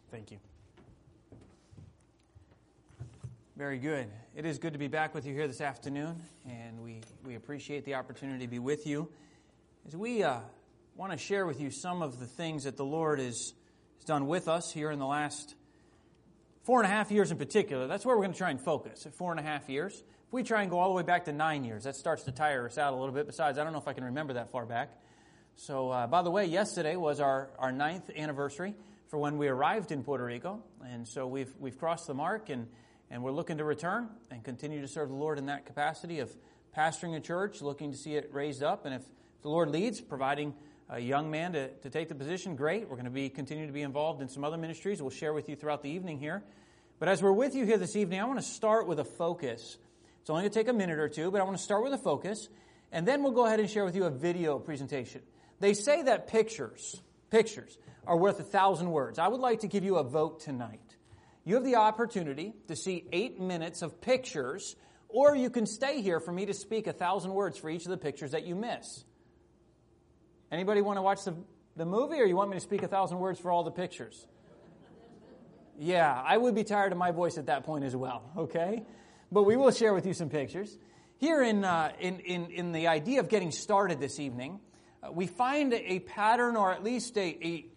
Thank you. Very good. It is good to be back with you here this afternoon, and we appreciate the opportunity to be with you. As we want to share with you some of the things that the Lord has done with us here in the last 4.5 years in particular. That's where we're going to try and focus, at 4.5 years. If we try and go all the way back to 9 years, that starts to tire us out a little bit. Besides, I don't know if I can remember that far back. So, by the way, yesterday was our 9th anniversary for when we arrived in Puerto Rico. And so we've crossed the mark, and we're looking to return and continue to serve the Lord in that capacity of pastoring a church, looking to see it raised up. And if the Lord leads, providing a young man to take the position, great. We're going to continue to be involved in some other ministries we'll share with you throughout the evening here. But as we're with you here this evening, I want to start with a focus. It's only going to take a minute or two, but I want to start with a focus, and then we'll go ahead and share with you a video presentation. They say that pictures are worth 1,000 words. I would like to give you a vote tonight. You have the opportunity to see 8 minutes of pictures, or you can stay here for me to speak 1,000 words for each of the pictures that you miss. Anybody want to watch the movie, or you want me to speak 1,000 words for all the pictures? Yeah, I would be tired of my voice at that point as well, okay? But we will share with you some pictures. Here in the idea of getting started this evening, we find a pattern, or at least an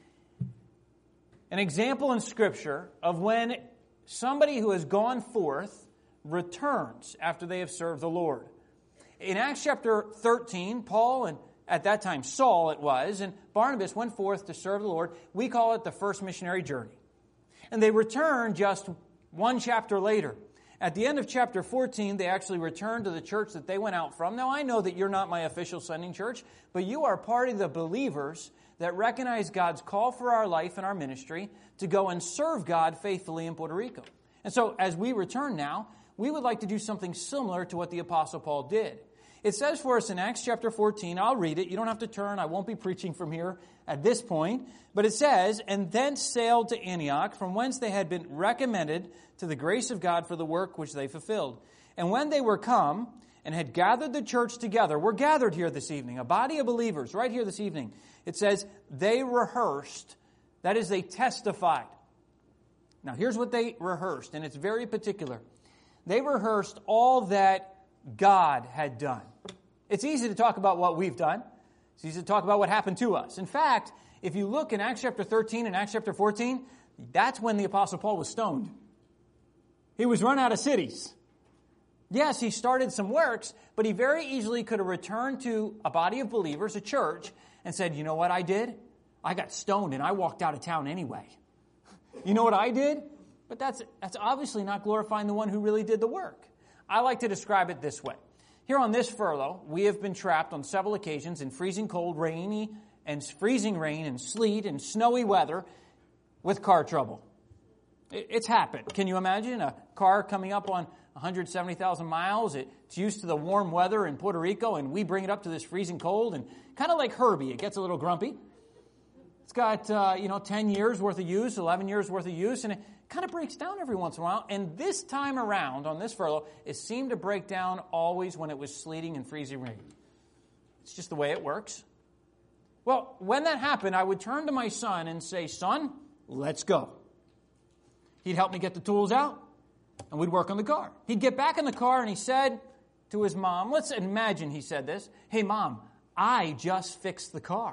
example in Scripture of when somebody who has gone forth returns after they have served the Lord. In Acts chapter 13, Paul, and at that time Saul it was, and Barnabas went forth to serve the Lord. We call it the first missionary journey. And they returned just one chapter later. At the end of chapter 14, they actually returned to the church that they went out from. Now, I know that you're not my official sending church, but you are part of the believers that recognize God's call for our life and our ministry to go and serve God faithfully in Puerto Rico. And so, as we return now, we would like to do something similar to what the Apostle Paul did. It says for us in Acts chapter 14, I'll read it. You don't have to turn. I won't be preaching from here at this point. But it says, "And thence sailed to Antioch, from whence they had been recommended to the grace of God for the work which they fulfilled. And when they were come and had gathered the church together," we're gathered here this evening, a body of believers right here this evening. It says, "they rehearsed," that is, they testified. Now here's what they rehearsed, and it's very particular. They rehearsed all that God had done. It's easy to talk about what we've done. It's easy to talk about what happened to us. In fact, if you look in Acts chapter 13 and Acts chapter 14, that's when the Apostle Paul was stoned. He was run out of cities. Yes, he started some works, but he very easily could have returned to a body of believers, a church, and said, "You know what I did? I got stoned and I walked out of town anyway. You know what I did?" But that's obviously not glorifying the one who really did the work. I like to describe it this way. Here on this furlough, we have been trapped on several occasions in freezing cold, freezing rain and sleet and snowy weather with car trouble. It's happened. Can you imagine a car coming up on 170,000 miles? It's used to the warm weather in Puerto Rico, and we bring it up to this freezing cold, and kind of like Herbie, it gets a little grumpy. It's got 10 years worth of use, 11 years worth of use, and it kind of breaks down every once in a while. And this time around on this furlough, it seemed to break down always when it was sleeting and freezing rain. It's just the way it works. Well, when that happened, I would turn to my son and say, "Son, let's go." He'd help me get the tools out, and we'd work on the car. He'd get back in the car, and he said to his mom, let's imagine he said this, "Hey, Mom, I just fixed the car."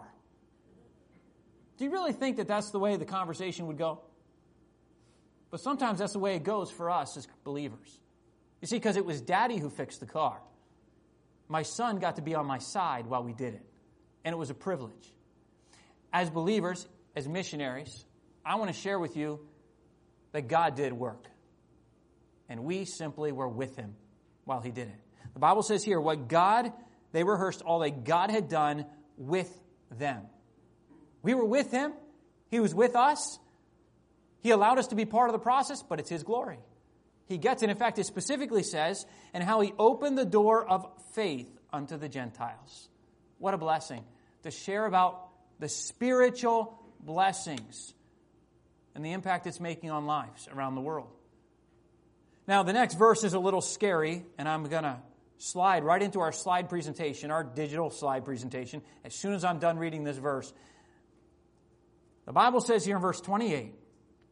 Do you really think that that's the way the conversation would go? But sometimes that's the way it goes for us as believers. You see, because it was Daddy who fixed the car. My son got to be on my side while we did it, and it was a privilege. As believers, as missionaries, I want to share with you that God did work, and we simply were with Him while He did it. The Bible says here, they rehearsed all that God had done with them. We were with Him. He was with us. He allowed us to be part of the process, but it's His glory. He gets it. In fact, it specifically says, "and how He opened the door of faith unto the Gentiles." What a blessing to share about the spiritual blessings and the impact it's making on lives around the world. Now, the next verse is a little scary, and I'm going to slide right into our slide presentation, our digital slide presentation, as soon as I'm done reading this verse. The Bible says here in verse 28,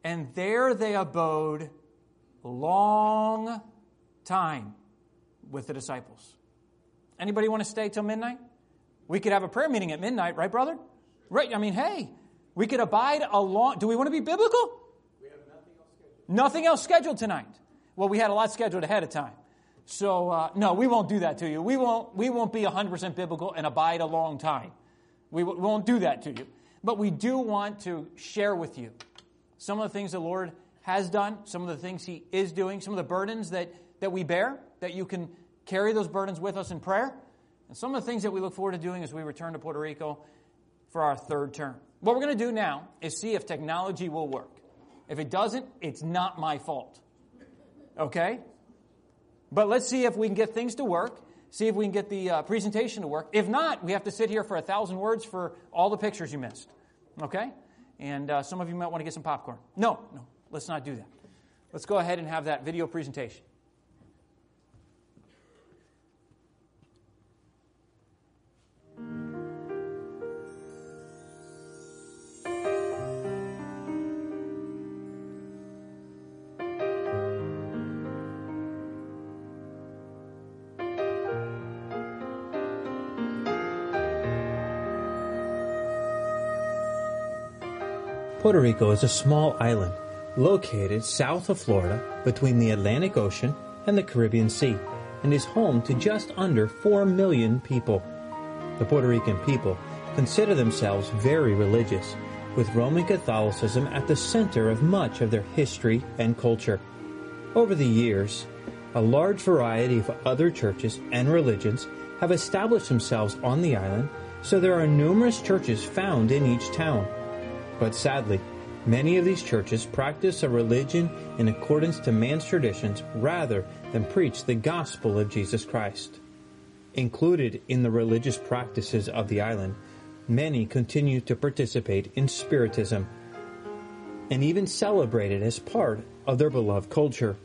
And there they abode a long time with the disciples. Anybody want to stay till midnight? We could have a prayer meeting at midnight, right, brother? Right. I mean, hey, we could abide a long... Do we want to be biblical? We have nothing else scheduled. Nothing else scheduled tonight. Well, we had a lot scheduled ahead of time. So, no, we won't do that to you. We won't be 100% biblical and abide a long time. We won't do that to you. But we do want to share with you some of the things the Lord has done, some of the things He is doing, some of the burdens that we bear, that you can carry those burdens with us in prayer, and some of the things that we look forward to doing as we return to Puerto Rico for our third term. What we're going to do now is see if technology will work. If it doesn't, it's not my fault. Okay? But let's see if we can get things to work, see if we can get the presentation to work. If not, we have to sit here for 1,000 words for all the pictures you missed. Okay? And some of you might want to get some popcorn. No, let's not do that. Let's go ahead and have that video presentation. Puerto Rico is a small island located south of Florida between the Atlantic Ocean and the Caribbean Sea and is home to just under 4 million people. The Puerto Rican people consider themselves very religious, with Roman Catholicism at the center of much of their history and culture. Over the years, a large variety of other churches and religions have established themselves on the island, so there are numerous churches found in each town. But sadly, many of these churches practice a religion in accordance to man's traditions rather than preach the gospel of Jesus Christ. Included in the religious practices of the island, many continue to participate in Spiritism and even celebrate it as part of their beloved culture.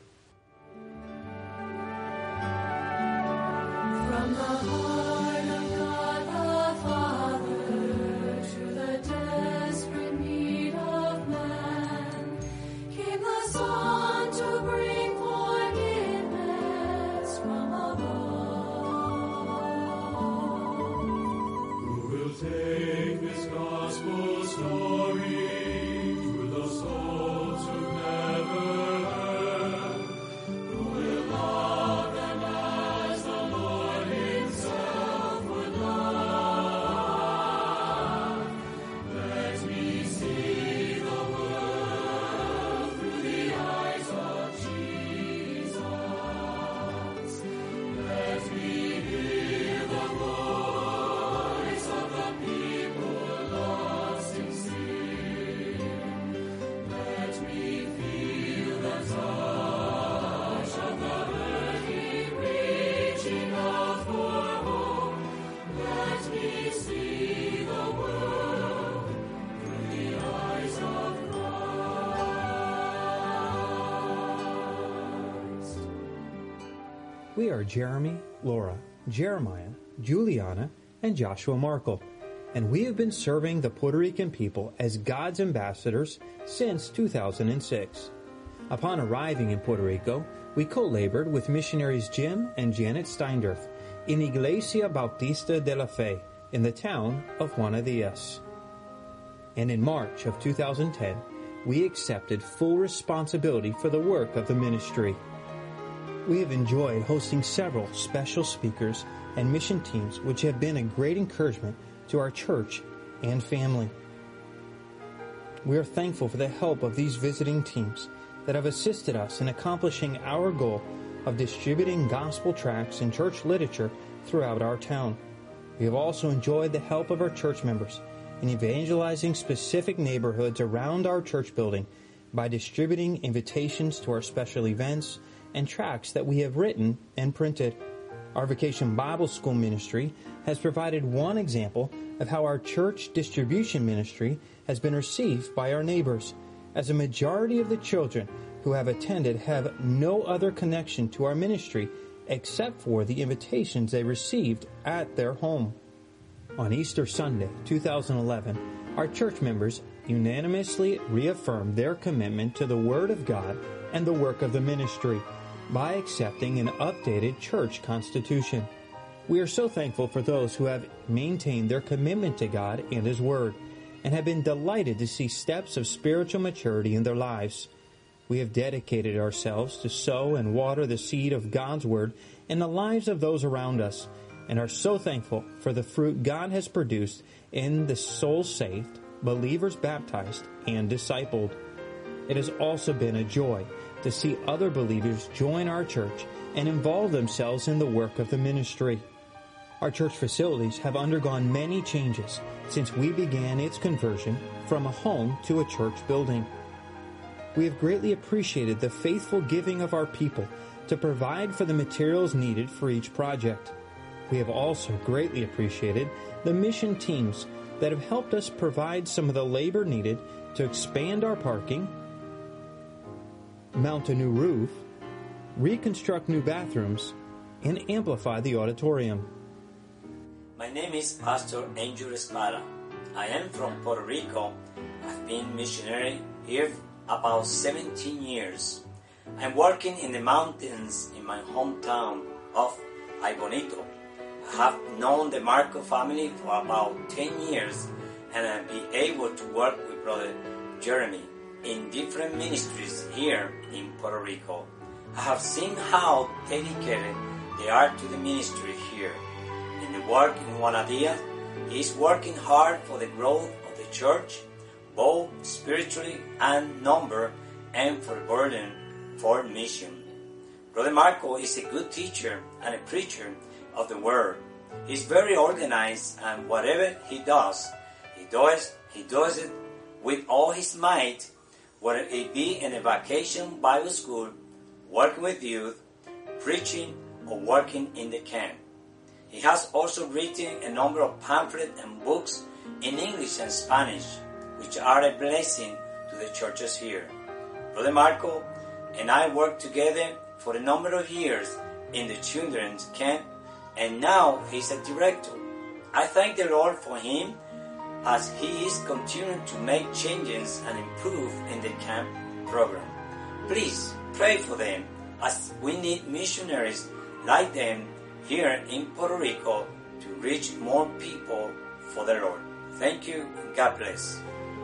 We are Jeremy, Laura, Jeremiah, Juliana, and Joshua Markle, and we have been serving the Puerto Rican people as God's ambassadors since 2006. Upon arriving in Puerto Rico, we co-labored with missionaries Jim and Janet Steindorf in Iglesia Bautista de la Fe in the town of Juana Diaz. And in March of 2010, we accepted full responsibility for the work of the ministry. We have enjoyed hosting several special speakers and mission teams which have been a great encouragement to our church and family. We are thankful for the help of these visiting teams that have assisted us in accomplishing our goal of distributing gospel tracts and church literature throughout our town. We have also enjoyed the help of our church members in evangelizing specific neighborhoods around our church building by distributing invitations to our special events and tracts that we have written and printed. Our Vacation Bible School ministry has provided one example of how our church distribution ministry has been received by our neighbors, as a majority of the children who have attended have no other connection to our ministry except for the invitations they received at their home. On Easter Sunday, 2011, our church members unanimously reaffirmed their commitment to the Word of God and the work of the ministry by accepting an updated church constitution. We are so thankful for those who have maintained their commitment to God and His Word, and have been delighted to see steps of spiritual maturity in their lives. We have dedicated ourselves to sow and water the seed of God's Word in the lives of those around us, and are so thankful for the fruit God has produced in the souls saved, believers baptized, and discipled. It has also been a joy to see other believers join our church and involve themselves in the work of the ministry. Our church facilities have undergone many changes since we began its conversion from a home to a church building. We have greatly appreciated the faithful giving of our people to provide for the materials needed for each project. We have also greatly appreciated the mission teams that have helped us provide some of the labor needed to expand our parking, mount a new roof, reconstruct new bathrooms, and amplify the auditorium. My name is Pastor Angel Espada. I am from Puerto Rico. I've been missionary here about 17 years. I'm working in the mountains in my hometown of Ay Bonito. I have known the Marco family for about 10 years, and I've been able to work with Brother Jeremy in different ministries here in Puerto Rico. I have seen how dedicated they are to the ministry here. In the work in Juanadilla, he is working hard for the growth of the church, both spiritually and number, and for burden for mission. Brother Marco is a good teacher and a preacher of the Word. He's very organized, and whatever he does it with all his might, whether it be in a vacation Bible school, working with youth, preaching, or working in the camp. He has also written a number of pamphlets and books in English and Spanish, which are a blessing to the churches here. Brother Marco and I worked together for a number of years in the children's camp, and now he's a director. I thank the Lord for him as he is continuing to make changes and improve in the camp program. Please pray for them, as we need missionaries like them here in Puerto Rico to reach more people for the Lord. Thank you, and God bless.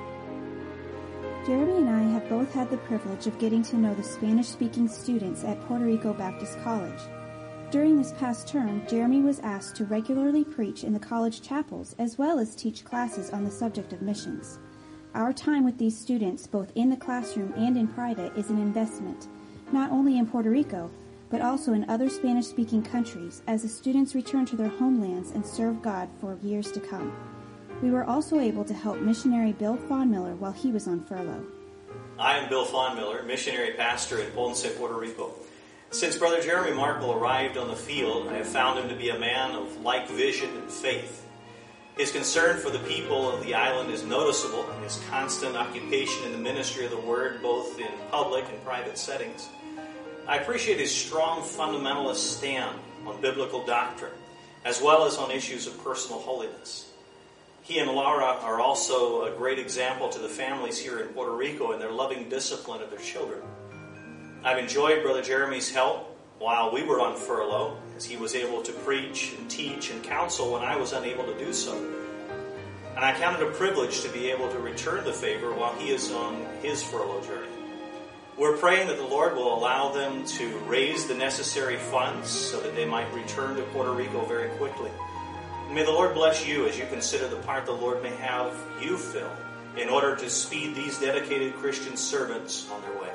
Jeremy and I have both had the privilege of getting to know the Spanish-speaking students at Puerto Rico Baptist College. During this past term, Jeremy was asked to regularly preach in the college chapels as well as teach classes on the subject of missions. Our time with these students, both in the classroom and in private, is an investment, not only in Puerto Rico, but also in other Spanish-speaking countries as the students return to their homelands and serve God for years to come. We were also able to help missionary Bill Fawnmiller while he was on furlough. I am Bill Fawnmiller, missionary pastor in Ponce, Puerto Rico. Since Brother Jeremy Markle arrived on the field, I have found him to be a man of like vision and faith. His concern for the people of the island is noticeable, and his constant occupation in the ministry of the Word, both in public and private settings. I appreciate his strong fundamentalist stand on biblical doctrine, as well as on issues of personal holiness. He and Laura are also a great example to the families here in Puerto Rico in their loving discipline of their children. I've enjoyed Brother Jeremy's help while we were on furlough, as he was able to preach and teach and counsel when I was unable to do so. And I count it a privilege to be able to return the favor while he is on his furlough journey. We're praying that the Lord will allow them to raise the necessary funds so that they might return to Puerto Rico very quickly. May the Lord bless you as you consider the part the Lord may have you fill in order to speed these dedicated Christian servants on their way.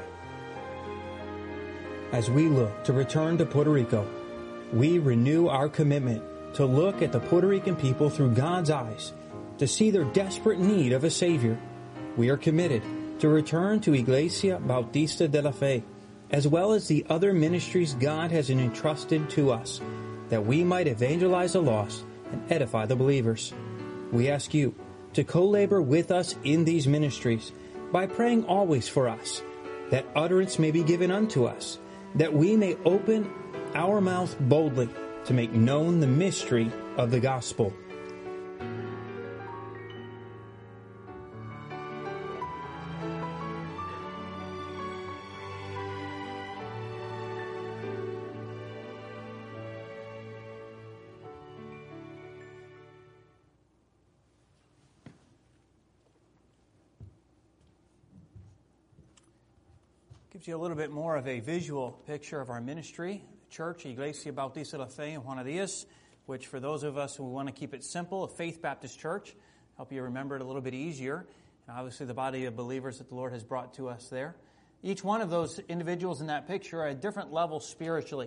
As we look to return to Puerto Rico, we renew our commitment to look at the Puerto Rican people through God's eyes, to see their desperate need of a Savior. We are committed to return to Iglesia Bautista de la Fe, as well as the other ministries God has entrusted to us, that we might evangelize the lost and edify the believers. We ask you to co-labor with us in these ministries by praying always for us, that utterance may be given unto us, that we may open our mouth boldly to make known the mystery of the gospel. Gives you a little bit more of a visual picture of our ministry, Church Iglesia Bautista La Fe in Juana Diaz, which for those of us who want to keep it simple, a Faith Baptist Church, help you remember it a little bit easier. And obviously the body of believers that the Lord has brought to us there. Each one of those individuals in that picture are at a different level spiritually.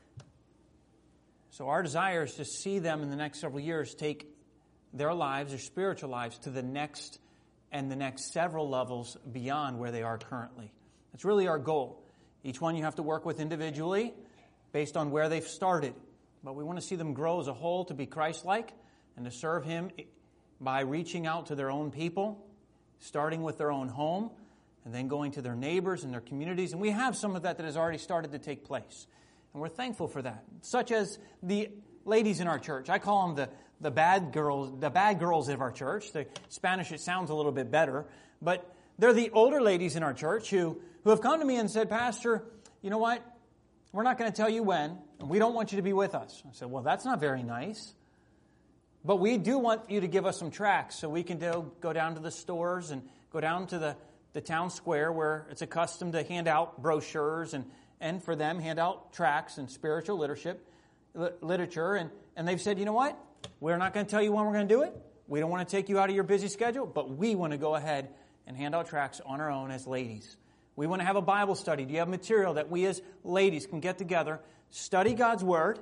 So our desire is to see them in the next several years take their lives, their spiritual lives, to the next and the next several levels beyond where they are currently. That's really our goal. Each one you have to work with individually based on where they've started. But we want to see them grow as a whole to be Christ-like and to serve Him by reaching out to their own people, starting with their own home, and then going to their neighbors and their communities. And we have some of that has already started to take place. And we're thankful for that. Such as the ladies in our church. I call them the bad girls of our church. The Spanish, it sounds a little bit better. But they're the older ladies in our church who have come to me and said, Pastor, you know what? We're not going to tell you when, and we don't want you to be with us. I said, well, that's not very nice. But we do want you to give us some tracts so we can go down to the stores and go down to the town square where it's accustomed to hand out brochures and for them hand out tracts and spiritual literature. And they've said, you know what? We're not going to tell you when we're going to do it. We don't want to take you out of your busy schedule, but we want to go ahead and hand out tracts on our own as ladies. We want to have a Bible study. Do you have material that we as ladies can get together, study God's Word,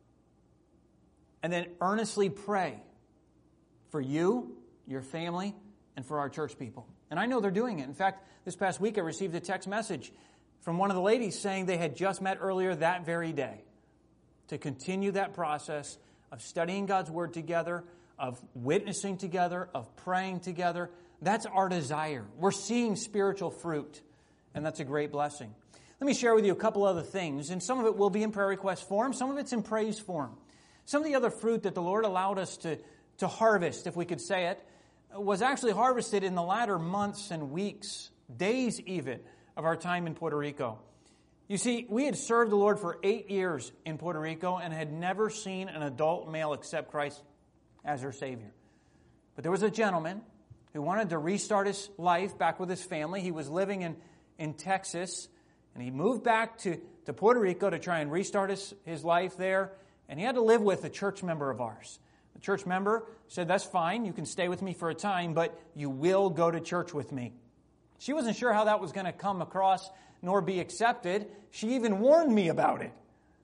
and then earnestly pray for you, your family, and for our church people? And I know they're doing it. In fact, this past week I received a text message from one of the ladies saying they had just met earlier that very day to continue that process of studying God's Word together, of witnessing together, of praying together. That's our desire. We're seeing spiritual fruit, and that's a great blessing. Let me share with you a couple other things, and some of it will be in prayer request form, some of it's in praise form. Some of the other fruit that the Lord allowed us to harvest, if we could say it, was actually harvested in the latter months and weeks, days even, of our time in Puerto Rico. You see, we had served the Lord for 8 years in Puerto Rico and had never seen an adult male accept Christ as their Savior. But there was a gentleman who wanted to restart his life back with his family. He was living in Texas, and he moved back to Puerto Rico to try and restart his life there, and he had to live with a church member of ours. The church member said, that's fine, you can stay with me for a time, but you will go to church with me. She wasn't sure how that was going to come across nor be accepted. She even warned me about it.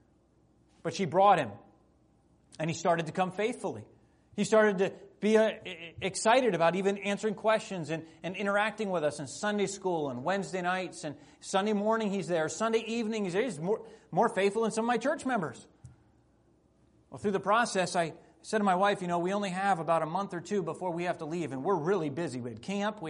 But she brought him, and he started to come faithfully. He started to be excited about even answering questions and interacting with us in Sunday school and Wednesday nights. And Sunday morning he's there. Sunday evening he's there. He's more faithful than some of my church members. Well, through the process, I said to my wife, we only have about a month or two before we have to leave, and we're really busy. We had camp.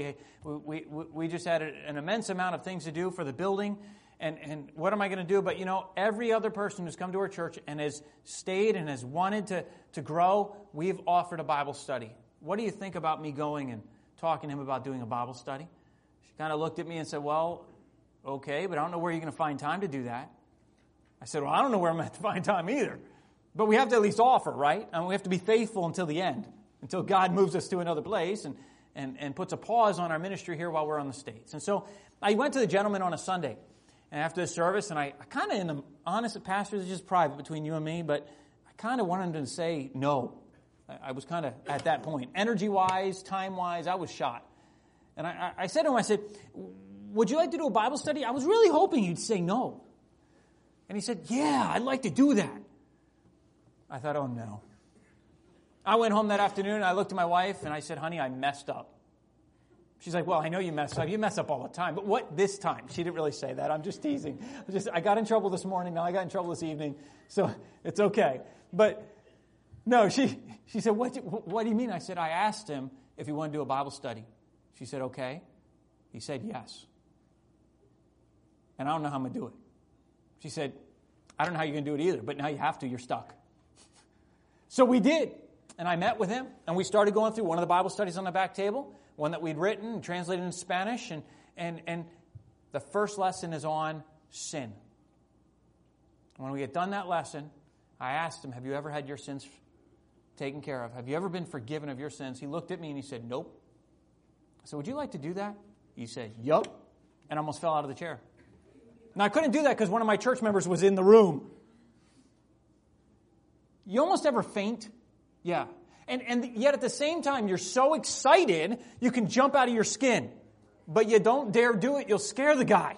We just had an immense amount of things to do for the building. And what am I going to do? But, every other person who's come to our church and has stayed and has wanted to grow, we've offered a Bible study. What do you think about me going and talking to him about doing a Bible study? She kind of looked at me and said, well, okay, but I don't know where you're going to find time to do that. I said, well, I don't know where I'm going to find time either. But we have to at least offer, right? And we have to be faithful until the end, until God moves us to another place and puts a pause on our ministry here while we're on the States. And so I went to the gentleman on a Sunday. And after the service, and I kind of, in the honest, Pastor, this is just private between you and me, but I kind of wanted to say no. I was kind of at that point. Energy-wise, time-wise, I was shot. And I said to him, I said, would you like to do a Bible study? I was really hoping you'd say no. And he said, yeah, I'd like to do that. I thought, oh no. I went home that afternoon, and I looked at my wife, and I said, honey, I messed up. She's like, well, I know you mess up. You mess up all the time. But what this time? She didn't really say that. I'm just teasing. I got in trouble this morning. Now I got in trouble this evening. So it's okay. But no, she said, what do you mean? I said, I asked him if he wanted to do a Bible study. She said, okay. He said, yes. And I don't know how I'm going to do it. She said, I don't know how you're going to do it either, but now you have to. You're stuck. So we did. And I met with him, and we started going through one of the Bible studies on the back table, one that we'd written and translated in Spanish, and the first lesson is on sin. When we had done that lesson, I asked him, have you ever had your sins taken care of? Have you ever been forgiven of your sins? He looked at me and he said, nope. I said, would you like to do that? He said, yup, and almost fell out of the chair. Now, I couldn't do that because one of my church members was in the room. You almost ever faint? Yeah. And yet at the same time, you're so excited, you can jump out of your skin. But you don't dare do it. You'll scare the guy.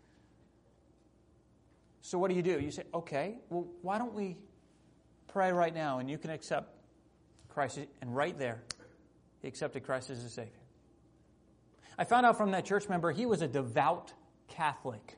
So what do? You say, okay, well, why don't we pray right now and you can accept Christ. And right there, he accepted Christ as his Savior. I found out from that church member he was a devout Catholic.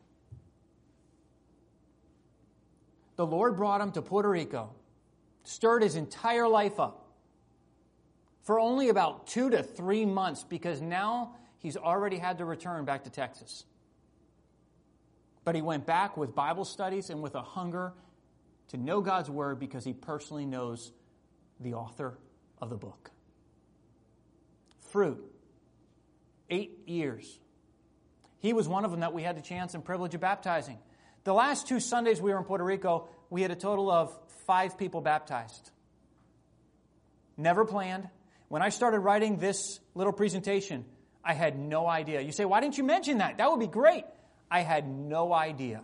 The Lord brought him to Puerto Rico, stirred his entire life up for only about 2 to 3 months because now he's already had to return back to Texas. But he went back with Bible studies and with a hunger to know God's Word because he personally knows the author of the book. Fruit. 8 years. He was one of them that we had the chance and privilege of baptizing. The last 2 Sundays we were in Puerto Rico, we had a total of 5 people baptized. Never planned. When I started writing this little presentation, I had no idea. You say, why didn't you mention that? That would be great. I had no idea.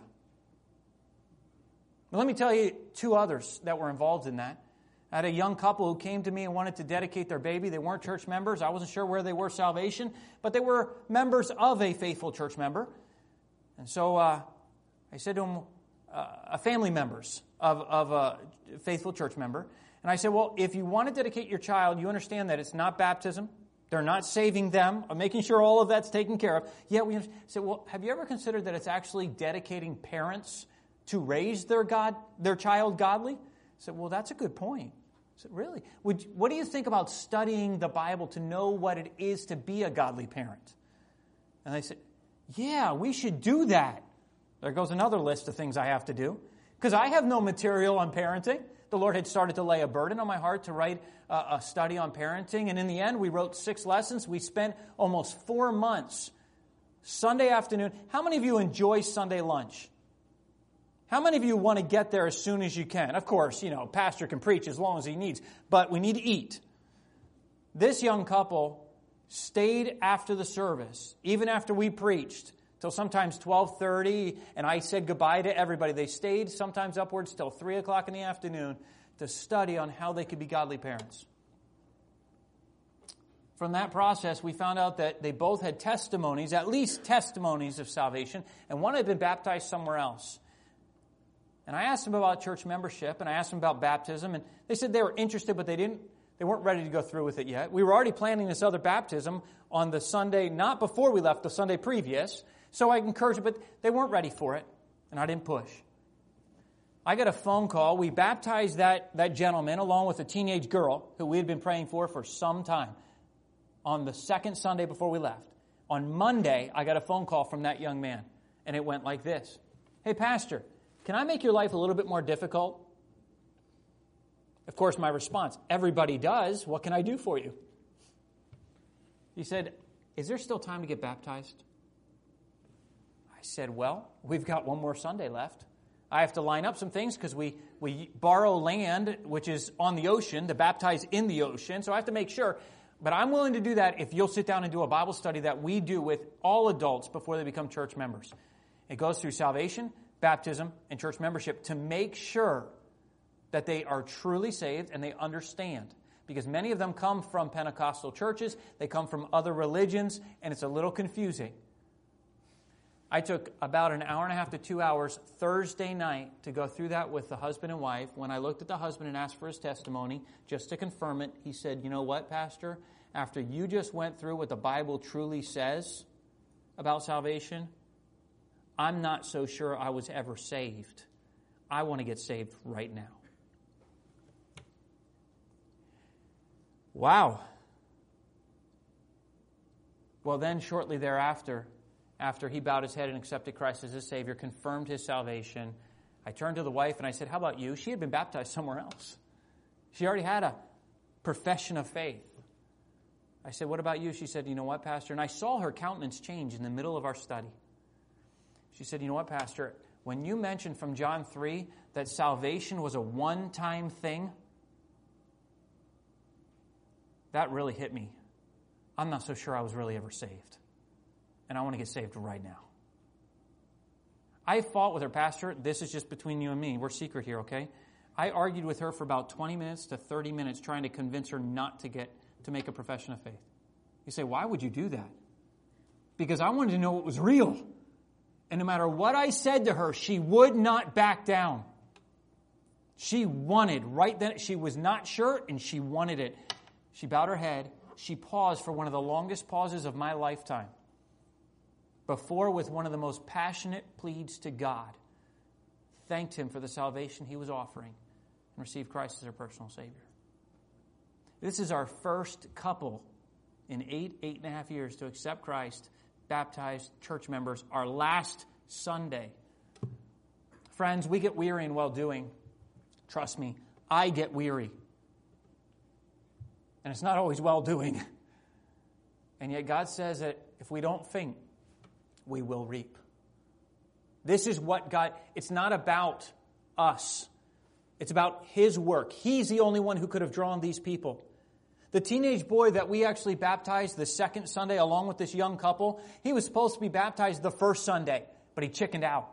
Now, let me tell you 2 others that were involved in that. I had a young couple who came to me and wanted to dedicate their baby. They weren't church members. I wasn't sure where they were salvation, but they were members of a faithful church member. And so I said to them, family members of a faithful church member. And I said, well, if you want to dedicate your child, you understand that it's not baptism. They're not saving them, or making sure all of that's taken care of. Yet we said, well, have you ever considered that it's actually dedicating parents to raise their child godly? I said, well, that's a good point. I said, really? What do you think about studying the Bible to know what it is to be a godly parent? And they said, yeah, we should do that. There goes another list of things I have to do. Because I have no material on parenting. The Lord had started to lay a burden on my heart to write a study on parenting. And in the end, we wrote 6 lessons. We spent almost 4 months, Sunday afternoon. How many of you enjoy Sunday lunch? How many of you want to get there as soon as you can? Of course, pastor can preach as long as he needs, but we need to eat. This young couple stayed after the service, even after we preached, till sometimes 12:30, and I said goodbye to everybody. They stayed sometimes upwards till 3 o'clock in the afternoon to study on how they could be godly parents. From that process, we found out that they both had testimonies, at least testimonies of salvation, and one had been baptized somewhere else. And I asked them about church membership, and I asked them about baptism, and they said they were interested, but they weren't ready to go through with it yet. We were already planning this other baptism on the Sunday, not before we left, the Sunday previous. So I encouraged them, but they weren't ready for it, and I didn't push. I got a phone call. We baptized that gentleman along with a teenage girl who we had been praying for some time on the second Sunday before we left. On Monday, I got a phone call from that young man, and it went like this. Hey, Pastor, can I make your life a little bit more difficult? Of course, my response, everybody does. What can I do for you? He said, is there still time to get baptized? I said, well, we've got 1 more Sunday left. I have to line up some things because we borrow land, which is on the ocean, to baptize in the ocean. So I have to make sure. But I'm willing to do that if you'll sit down and do a Bible study that we do with all adults before they become church members. It goes through salvation, baptism, and church membership to make sure that they are truly saved and they understand. Because many of them come from Pentecostal churches, they come from other religions, and it's a little confusing. I took about an hour and a half to 2 hours Thursday night to go through that with the husband and wife. When I looked at the husband and asked for his testimony, just to confirm it, he said, you know what, Pastor? After you just went through what the Bible truly says about salvation, I'm not so sure I was ever saved. I want to get saved right now. Wow. Well, then shortly thereafter, after he bowed his head and accepted Christ as his Savior, confirmed his salvation, I turned to the wife and I said, how about you? She had been baptized somewhere else. She already had a profession of faith. I said, what about you? She said, you know what, Pastor? And I saw her countenance change in the middle of our study. She said, you know what, Pastor? When you mentioned from John 3 that salvation was a one-time thing, that really hit me. I'm not so sure I was really ever saved. And I want to get saved right now. I fought with her, Pastor. This is just between you and me. We're secret here, okay? I argued with her for about 20 minutes to 30 minutes trying to convince her not to make a profession of faith. You say, why would you do that? Because I wanted to know what was real. And no matter what I said to her, she would not back down. She wanted, right then, she was not sure, and she wanted it. She bowed her head. She paused for one of the longest pauses of my lifetime. Before, with one of the most passionate pleads to God, thanked Him for the salvation He was offering, and received Christ as her personal Savior. This is our first couple in 8.5 years to accept Christ, baptized church members, our last Sunday. Friends, we get weary in well-doing. Trust me, I get weary. And it's not always well-doing. And yet God says that if we don't faint, we will reap. This is what God, it's not about us. It's about His work. He's the only one who could have drawn these people. The teenage boy that we actually baptized the second Sunday along with this young couple, he was supposed to be baptized the first Sunday, but he chickened out.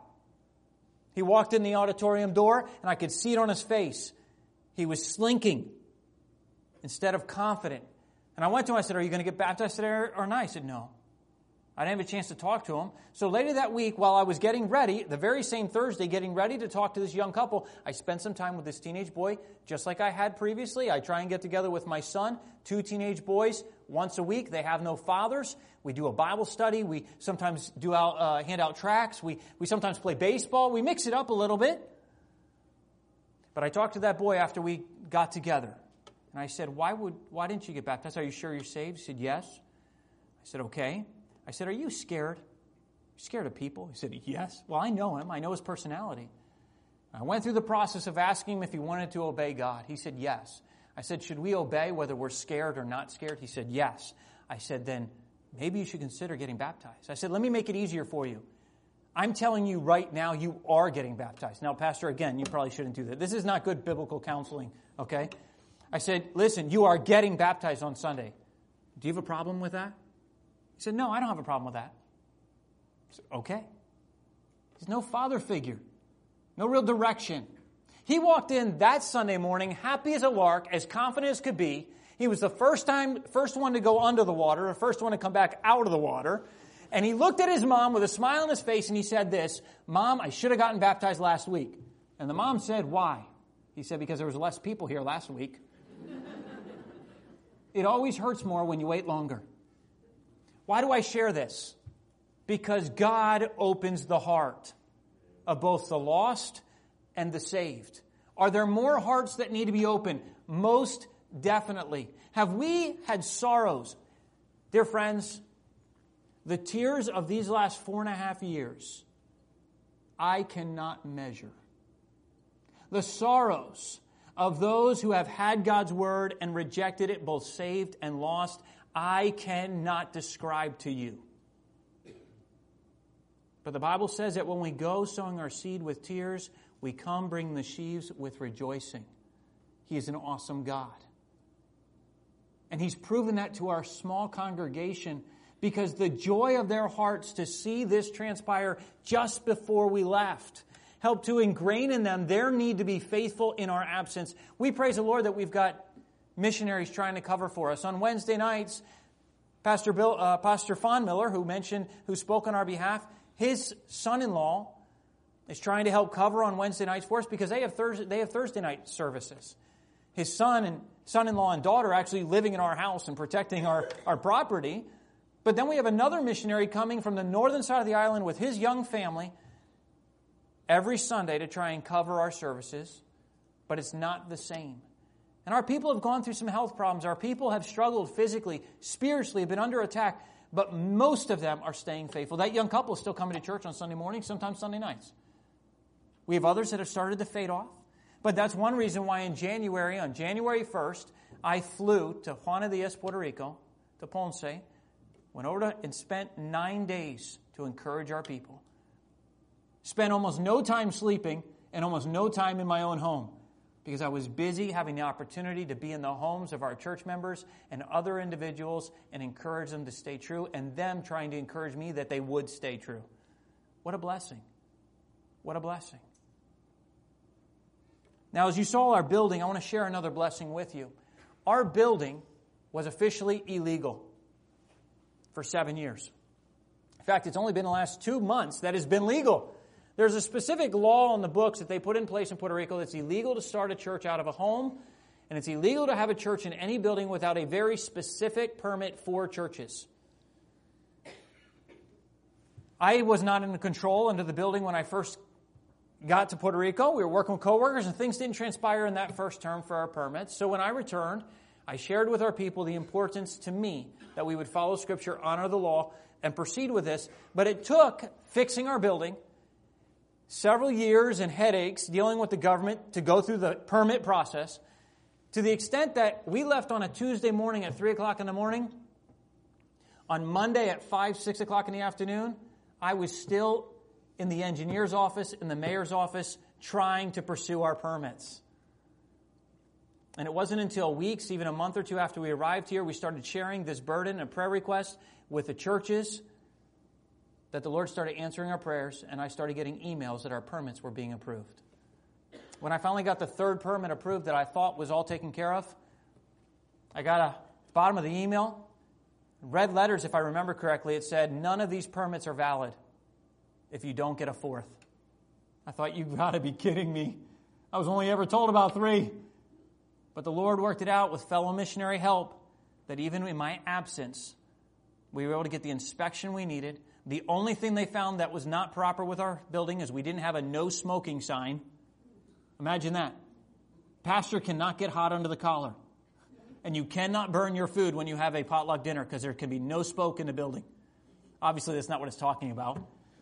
He walked in the auditorium door, and I could see it on his face. He was slinking instead of confident. And I went to him, I said, are you going to get baptized today or not? He said, no. I didn't have a chance to talk to him. So later that week, while I was getting ready, the very same Thursday, getting ready to talk to this young couple, I spent some time with this teenage boy, just like I had previously. I try and get together with my son, 2 teenage boys, once a week. They have no fathers. We do a Bible study. We sometimes hand out tracts. We sometimes play baseball. We mix it up a little bit. But I talked to that boy after we got together. And I said, why didn't you get baptized? Are you sure you're saved? He said, yes. I said, okay. I said, are you scared? Scared of people? He said, yes. Well, I know him. I know his personality. I went through the process of asking him if he wanted to obey God. He said, yes. I said, should we obey whether we're scared or not scared? He said, yes. I said, then maybe you should consider getting baptized. I said, let me make it easier for you. I'm telling you right now, you are getting baptized. Now, Pastor, again, you probably shouldn't do that. This is not good biblical counseling, okay? I said, listen, you are getting baptized on Sunday. Do you have a problem with that? He said, no, I don't have a problem with that. I said, okay. There's no father figure, no real direction. He walked in that Sunday morning, happy as a lark, as confident as could be. He was the first one to go under the water, the first one to come back out of the water. And he looked at his mom with a smile on his face and he said this, Mom, I should have gotten baptized last week. And the mom said, why? He said, because there was less people here last week. It always hurts more when you wait longer. Why do I share this? Because God opens the heart of both the lost and the saved. Are there more hearts that need to be opened? Most definitely. Have we had sorrows? Dear friends, the tears of these last 4.5 years, I cannot measure. The sorrows of those who have had God's word and rejected it, both saved and lost, I cannot describe to you. But the Bible says that when we go sowing our seed with tears, we come bringing the sheaves with rejoicing. He is an awesome God. And He's proven that to our small congregation because the joy of their hearts to see this transpire just before we left helped to ingrain in them their need to be faithful in our absence. We praise the Lord that we've got missionaries trying to cover for us. On Wednesday nights, Pastor Fonmiller, who spoke on our behalf, his son-in-law is trying to help cover on Wednesday nights for us because they have Thursday night services. His son-in-law and daughter are actually living in our house and protecting our property. But then we have another missionary coming from the northern side of the island with his young family every Sunday to try and cover our services. But it's not the same. And our people have gone through some health problems. Our people have struggled physically, spiritually, have been under attack. But most of them are staying faithful. That young couple is still coming to church on Sunday morning, sometimes Sunday nights. We have others that have started to fade off. But that's one reason why on January 1st, I flew to Juana Diaz, Puerto Rico, to Ponce, went over and spent 9 days to encourage our people. Spent almost no time sleeping and almost no time in my own home because I was busy having the opportunity to be in the homes of our church members and other individuals and encourage them to stay true and them trying to encourage me that they would stay true. What a blessing. What a blessing. Now, as you saw our building, I want to share another blessing with you. Our building was officially illegal for 7 years. In fact, it's only been the last 2 months that it's been legal. There's a specific law on the books that they put in place in Puerto Rico that's illegal to start a church out of a home, and it's illegal to have a church in any building without a very specific permit for churches. I was not in control under the building when I first got to Puerto Rico. We were working with coworkers, and things didn't transpire in that first term for our permits. So when I returned, I shared with our people the importance to me that we would follow Scripture, honor the law, and proceed with this. But it took fixing our building, several years and headaches dealing with the government to go through the permit process, to the extent that we left on a Tuesday morning at 3 o'clock in the morning. On Monday at 5, 6 o'clock in the afternoon, I was still in the engineer's office, in the mayor's office, trying to pursue our permits. And it wasn't until weeks, even a month or two after we arrived here, we started sharing this burden and prayer request with the churches, that the Lord started answering our prayers, and I started getting emails that our permits were being approved. When I finally got the third permit approved that I thought was all taken care of, I got a bottom of the email, red letters, if I remember correctly, it said, none of these permits are valid if you don't get a fourth. I thought, you've got to be kidding me. I was only ever told about 3. But the Lord worked it out with fellow missionary help that even in my absence, we were able to get the inspection we needed. The only thing they found that was not proper with our building is we didn't have a no smoking sign. Imagine that. Pastor cannot get hot under the collar. And you cannot burn your food when you have a potluck dinner because there can be no smoke in the building. Obviously, that's not what it's talking about.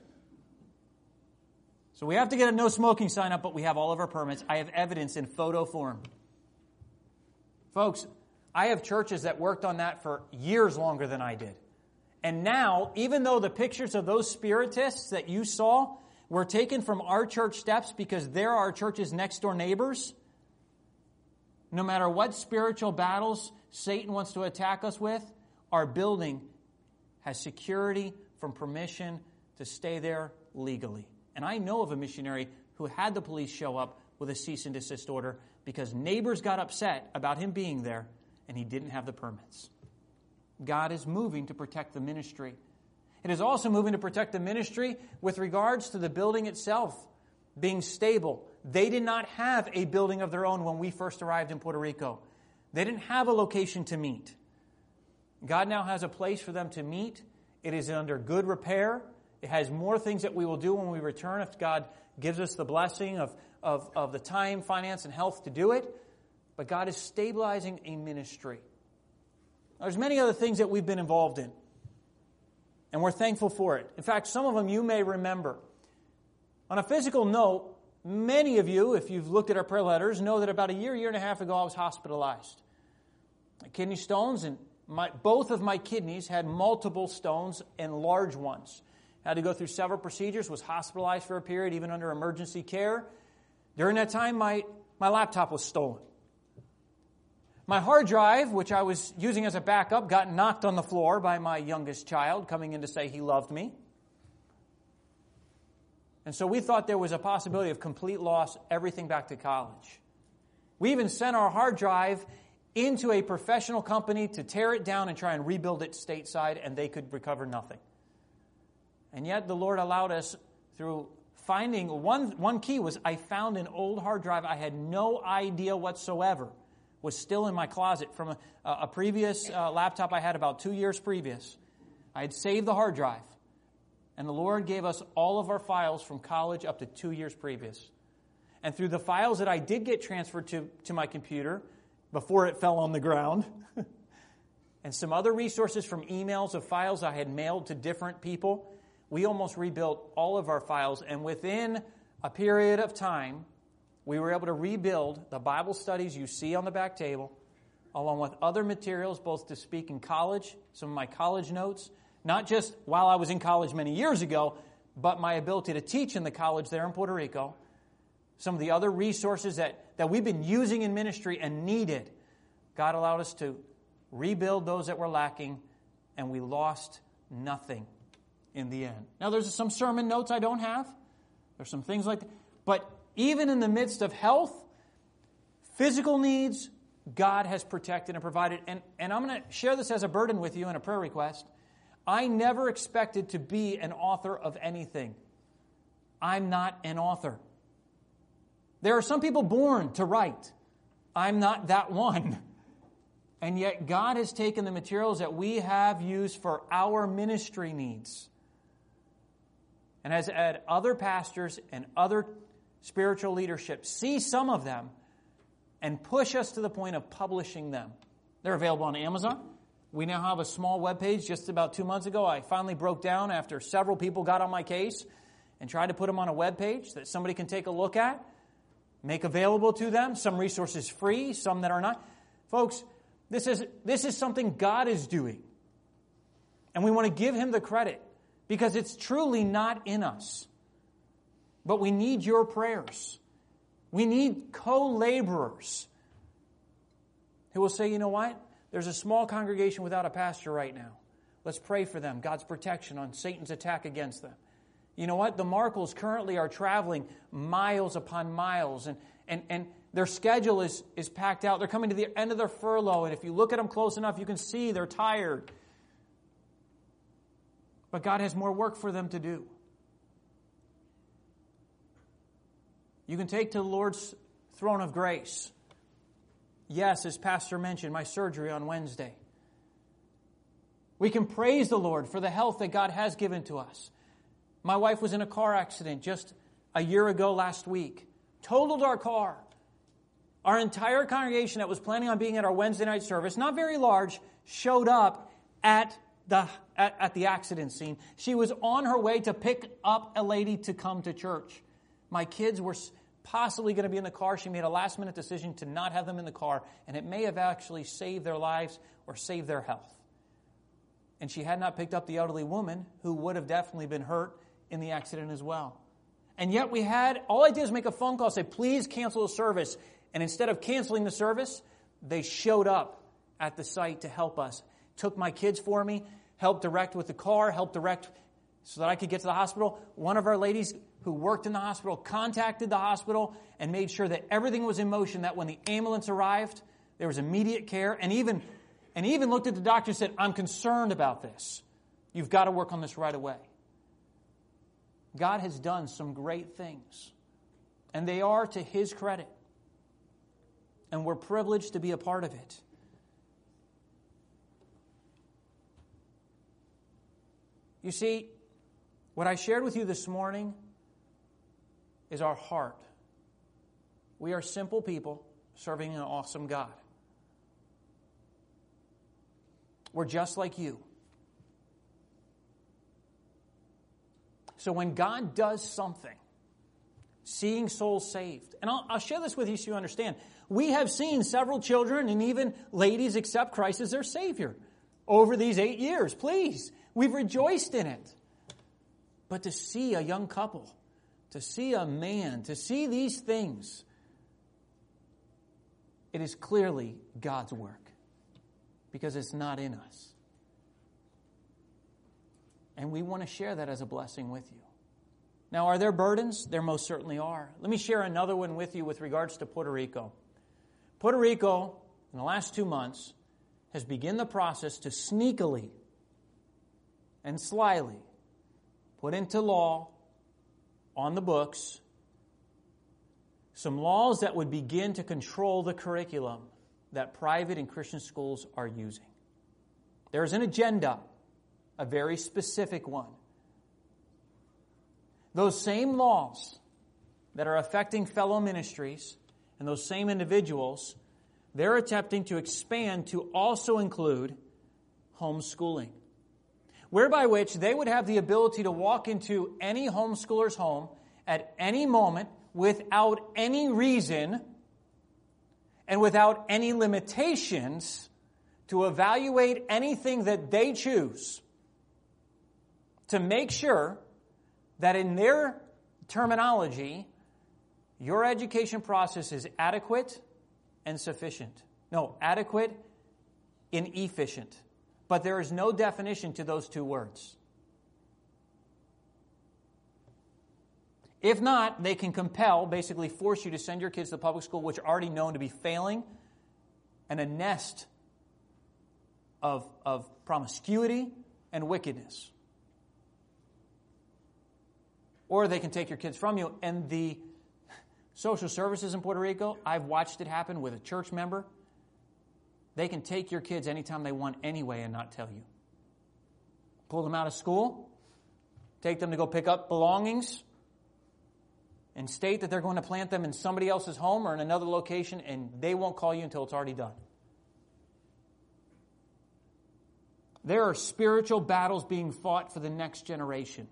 So we have to get a no smoking sign up, but we have all of our permits. I have evidence in photo form. Folks, I have churches that worked on that for years longer than I did. And now, even though the pictures of those spiritists that you saw were taken from our church steps because they're our church's next door neighbors, no matter what spiritual battles Satan wants to attack us with, our building has security from permission to stay there legally. And I know of a missionary who had the police show up with a cease and desist order because neighbors got upset about him being there and he didn't have the permits. God is moving to protect the ministry. It is also moving to protect the ministry with regards to the building itself being stable. They did not have a building of their own when we first arrived in Puerto Rico. They didn't have a location to meet. God now has a place for them to meet. It is under good repair. It has more things that we will do when we return if God gives us the blessing of the time, finance, and health to do it. But God is stabilizing a ministry. There's many other things that we've been involved in, and we're thankful for it. In fact, some of them you may remember. On a physical note, many of you, if you've looked at our prayer letters, know that about a year and a half ago, I was hospitalized. Kidney stones, and both of my kidneys had multiple stones and large ones. Had to go through several procedures, was hospitalized for a period, even under emergency care. During that time, my laptop was stolen. My hard drive, which I was using as a backup, got knocked on the floor by my youngest child coming in to say he loved me. And so we thought there was a possibility of complete loss, everything back to college. We even sent our hard drive into a professional company to tear it down and try and rebuild it stateside, and they could recover nothing. And yet the Lord allowed us through finding one key was I found an old hard drive I had no idea whatsoever was still in my closet from a previous laptop I had about 2 years previous. I had saved the hard drive. And the Lord gave us all of our files from college up to 2 years previous. And through the files that I did get transferred to my computer before it fell on the ground, and some other resources from emails of files I had mailed to different people, we almost rebuilt all of our files. And within a period of time, we were able to rebuild the Bible studies you see on the back table, along with other materials, both to speak in college, some of my college notes, not just while I was in college many years ago, but my ability to teach in the college there in Puerto Rico, some of the other resources that we've been using in ministry and needed. God allowed us to rebuild those that were lacking, and we lost nothing in the end. Now, there's some sermon notes I don't have. There's some things like that. But even in the midst of health, physical needs, God has protected and provided. And I'm going to share this as a burden with you and a prayer request. I never expected to be an author of anything. I'm not an author. There are some people born to write. I'm not that one. And yet God has taken the materials that we have used for our ministry needs and has had other pastors and other spiritual leadership see some of them and push us to the point of publishing them. They're available on Amazon. We now have a small webpage. Just about 2 months ago, I finally broke down after several people got on my case and tried to put them on a webpage that somebody can take a look at, make available to them. Some resources free, some that are not. Folks, this is something God is doing. And we want to give Him the credit because it's truly not in us. But we need your prayers. We need co-laborers who will say, you know what? There's a small congregation without a pastor right now. Let's pray for them. God's protection on Satan's attack against them. You know what? The Markles currently are traveling miles upon miles, and their schedule is packed out. They're coming to the end of their furlough, and if you look at them close enough, you can see they're tired. But God has more work for them to do. You can take to the Lord's throne of grace. Yes, as Pastor mentioned, my surgery on Wednesday. We can praise the Lord for the health that God has given to us. My wife was in a car accident just a year ago last week. Totaled our car. Our entire congregation that was planning on being at our Wednesday night service, not very large, showed up at the accident scene. She was on her way to pick up a lady to come to church. My kids were possibly going to be in the car. She made a last-minute decision to not have them in the car, and it may have actually saved their lives or saved their health. And she had not picked up the elderly woman who would have definitely been hurt in the accident as well. And yet all I did was make a phone call, say, please cancel the service. And instead of canceling the service, they showed up at the site to help us. Took my kids for me, helped direct with the car, helped direct so that I could get to the hospital. One of our ladies who worked in the hospital contacted the hospital and made sure that everything was in motion, that when the ambulance arrived, there was immediate care, and even looked at the doctor and said, I'm concerned about this. You've got to work on this right away. God has done some great things, and they are to His credit, and we're privileged to be a part of it. You see, what I shared with you this morning is our heart. We are simple people serving an awesome God. We're just like you. So when God does something, seeing souls saved, and I'll share this with you so you understand. We have seen several children and even ladies accept Christ as their Savior over these 8 years. Please, we've rejoiced in it. But to see a young couple, to see a man, to see these things, it is clearly God's work because it's not in us. And we want to share that as a blessing with you. Now, are there burdens? There most certainly are. Let me share another one with you with regards to Puerto Rico. Puerto Rico, in the last 2 months, has begun the process to sneakily and slyly put into law, on the books, some laws that would begin to control the curriculum that private and Christian schools are using. There's an agenda, a very specific one. Those same laws that are affecting fellow ministries and those same individuals, they're attempting to expand to also include homeschooling, whereby which they would have the ability to walk into any homeschooler's home at any moment without any reason and without any limitations to evaluate anything that they choose to make sure that in their terminology, your education process is adequate and sufficient. No, adequate and efficient. But there is no definition to those two words. If not, they can compel, basically force you to send your kids to the public school, which are already known to be failing, and a nest of promiscuity and wickedness. Or they can take your kids from you. And the social services in Puerto Rico, I've watched it happen with a church member. They can take your kids anytime they want anyway and not tell you. Pull them out of school, take them to go pick up belongings, and state that they're going to plant them in somebody else's home or in another location, and they won't call you until it's already done. There are spiritual battles being fought for the next generation.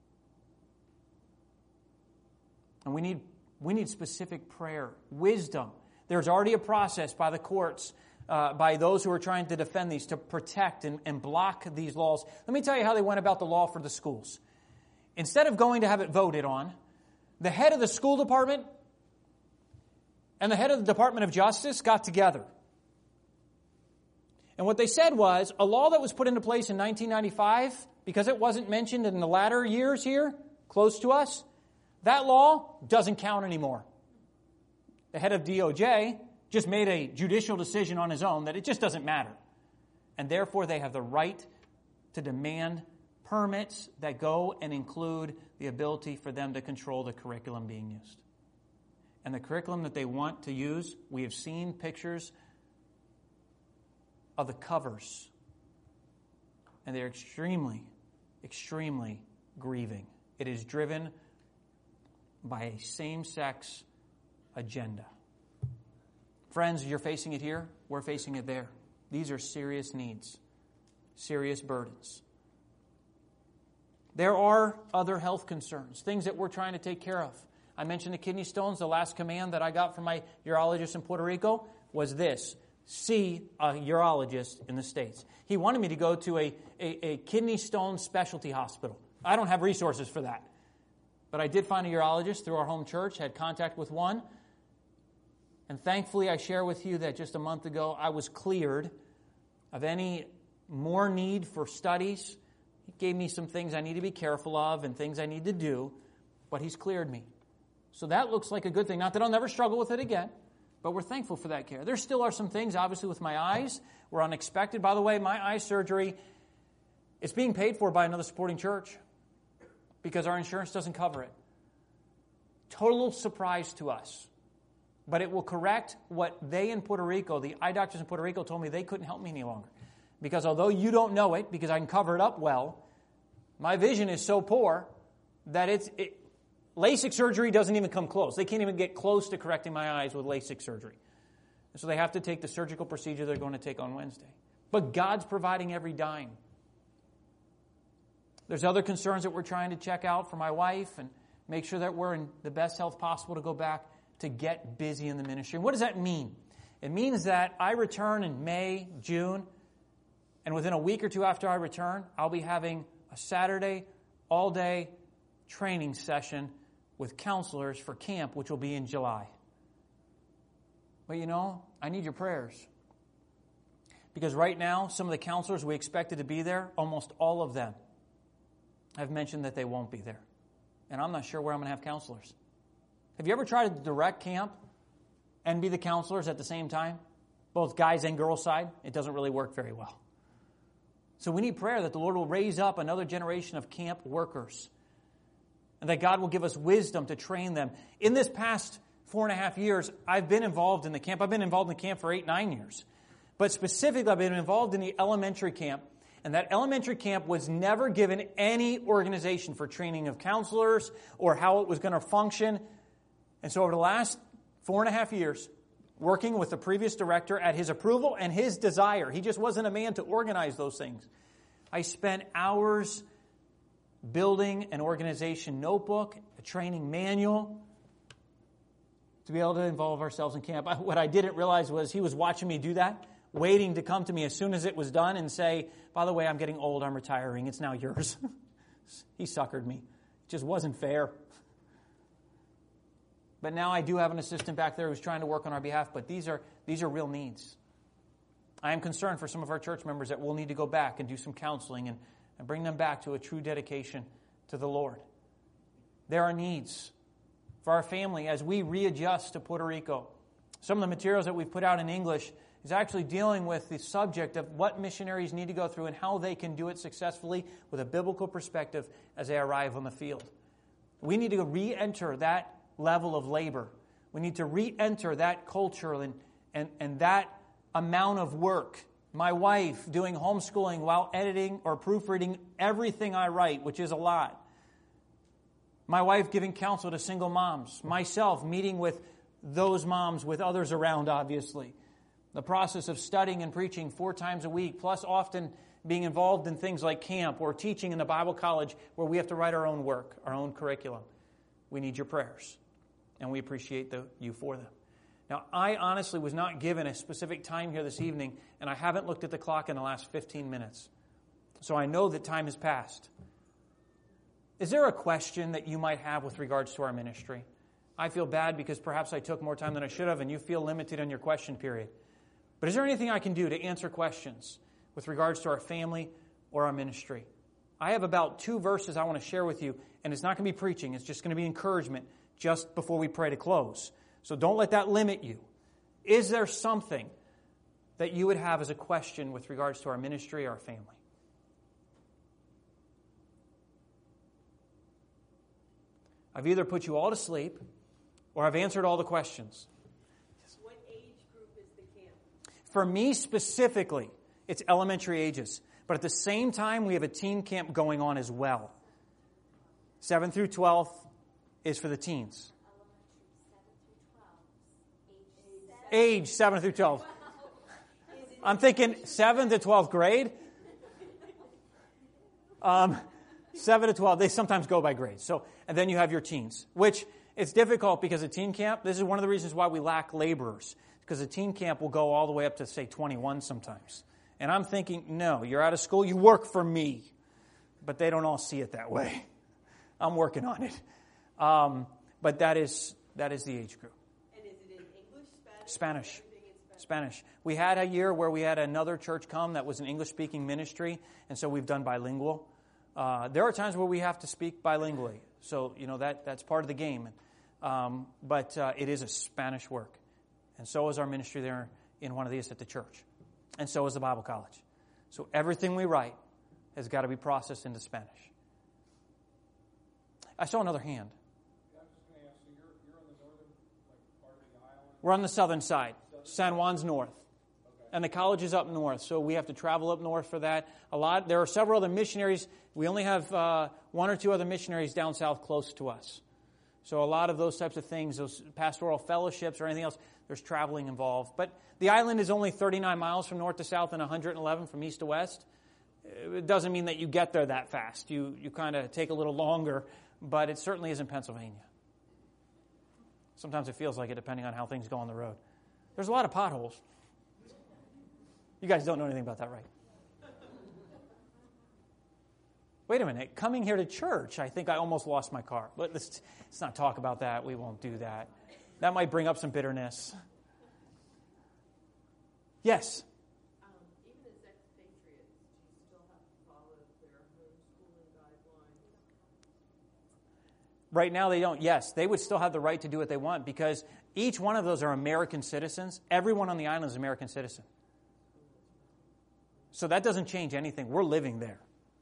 And we need specific prayer, wisdom. There's already a process by the courts, by those who are trying to defend these, to protect and block these laws. Let me tell you how they went about the law for the schools. Instead of going to have it voted on, the head of the school department and the head of the Department of Justice got together. And what they said was, a law that was put into place in 1995, because it wasn't mentioned in the latter years here, close to us, that law doesn't count anymore. The head of DOJ just made a judicial decision on his own that it just doesn't matter. And therefore, they have the right to demand permits that go and include the ability for them to control the curriculum being used. And the curriculum that they want to use, we have seen pictures of the covers. And they're extremely, extremely grieving. It is driven by a same-sex agenda. Friends, you're facing it here. We're facing it there. These are serious needs, serious burdens. There are other health concerns, things that we're trying to take care of. I mentioned the kidney stones. The last command that I got from my urologist in Puerto Rico was this: see a urologist in the States. He wanted me to go to a kidney stone specialty hospital. I don't have resources for that. But I did find a urologist through our home church, had contact with one. And thankfully, I share with you that just a month ago, I was cleared of any more need for studies. He gave me some things I need to be careful of and things I need to do, but he's cleared me. So that looks like a good thing. Not that I'll never struggle with it again, but we're thankful for that care. There still are some things, obviously, with my eyes were unexpected. By the way, my eye surgery is being paid for by another supporting church because our insurance doesn't cover it. Total surprise to us. But it will correct what they in Puerto Rico, the eye doctors in Puerto Rico, told me they couldn't help me any longer. Because although you don't know it, because I can cover it up well, my vision is so poor that LASIK surgery doesn't even come close. They can't even get close to correcting my eyes with LASIK surgery. And so they have to take the surgical procedure they're going to take on Wednesday. But God's providing every dime. There's other concerns that we're trying to check out for my wife and make sure that we're in the best health possible to go back to get busy in the ministry. And what does that mean? It means that I return in May, June, and within a week or two after I return, I'll be having a Saturday, all-day training session with counselors for camp, which will be in July. But I need your prayers. Because right now, some of the counselors we expected to be there, almost all of them have mentioned that they won't be there. And I'm not sure where I'm going to have counselors. Have you ever tried to direct camp and be the counselors at the same time? Both guys and girls side? It doesn't really work very well. So we need prayer that the Lord will raise up another generation of camp workers and that God will give us wisdom to train them. In this past 4.5 years, I've been involved in the camp. I've been involved in the camp for 8-9 years. But specifically, I've been involved in the elementary camp. And that elementary camp was never given any organization for training of counselors or how it was going to function. And so over the last 4.5 years, working with the previous director at his approval and his desire, he just wasn't a man to organize those things. I spent hours building an organization notebook, a training manual, to be able to involve ourselves in camp. What I didn't realize was he was watching me do that, waiting to come to me as soon as it was done and say, by the way, I'm getting old, I'm retiring, it's now yours. He suckered me. It just wasn't fair. But now I do have an assistant back there who's trying to work on our behalf, but these are real needs. I am concerned for some of our church members that we'll need to go back and do some counseling and bring them back to a true dedication to the Lord. There are needs for our family as we readjust to Puerto Rico. Some of the materials that we've put out in English is actually dealing with the subject of what missionaries need to go through and how they can do it successfully with a biblical perspective as they arrive on the field. We need to re-enter that level of labor. We need to re-enter that culture and that amount of work. My wife doing homeschooling while editing or proofreading everything I write, which is a lot. My wife giving counsel to single moms. Myself meeting with those moms, with others around, obviously. The process of studying and preaching 4 times a week, plus often being involved in things like camp or teaching in the Bible college where we have to write our own work, our own curriculum. We need your prayers, and we appreciate you for them. Now, I honestly was not given a specific time here this evening, and I haven't looked at the clock in the last 15 minutes. So I know that time has passed. Is there a question that you might have with regards to our ministry? I feel bad because perhaps I took more time than I should have, and you feel limited in your question period. But is there anything I can do to answer questions with regards to our family or our ministry? I have about 2 verses I want to share with you, and it's not going to be preaching. It's just going to be encouragement just before we pray to close. So don't let that limit you. Is there something that you would have as a question with regards to our ministry or our family? I've either put you all to sleep or I've answered all the questions. What age group is the camp? For me specifically, it's elementary ages. But at the same time, we have a teen camp going on as well. 7 through 12 is for the teens. Age 7 through 12. I'm thinking 7th to 12th grade. 7 to 12, they sometimes go by grades. So, and then you have your teens, which it's difficult because a teen camp, this is one of the reasons why we lack laborers, because a teen camp will go all the way up to, say, 21 sometimes. And I'm thinking, no, you're out of school, you work for me. But they don't all see it that way. I'm working on it. But that is the age group. And is it in English, Spanish? Spanish. Spanish. We had a year where we had another church come that was an English-speaking ministry, and so we've done bilingual. There are times where we have to speak bilingually, so that's part of the game. But it is a Spanish work, and so is our ministry there in one of these at the church, and so is the Bible college. So everything we write has got to be processed into Spanish. I saw another hand. I was just going to ask, so you're on the northern part of the island? We're on the southern side. San Juan's north. Okay. And the college is up north, so we have to travel up north for that. There are several other missionaries. We only have 1 or 2 other missionaries down south close to us. So a lot of those types of things, those pastoral fellowships or anything else, there's traveling involved. But the island is only 39 miles from north to south and 111 from east to west. It doesn't mean that you get there that fast. You kind of take a little longer, but it certainly is in Pennsylvania. Sometimes it feels like it, depending on how things go on the road. There's a lot of potholes. You guys don't know anything about that, right? Wait a minute. Coming here to church, I think I almost lost my car. But let's not talk about that. We won't do that. That might bring up some bitterness. Yes? Even as expatriates, do you still have to follow their homeschooling guidelines? Right now they don't. Yes, they would still have the right to do what they want because each one of those are American citizens. Everyone on the island is an American citizen. So that doesn't change anything. We're living there.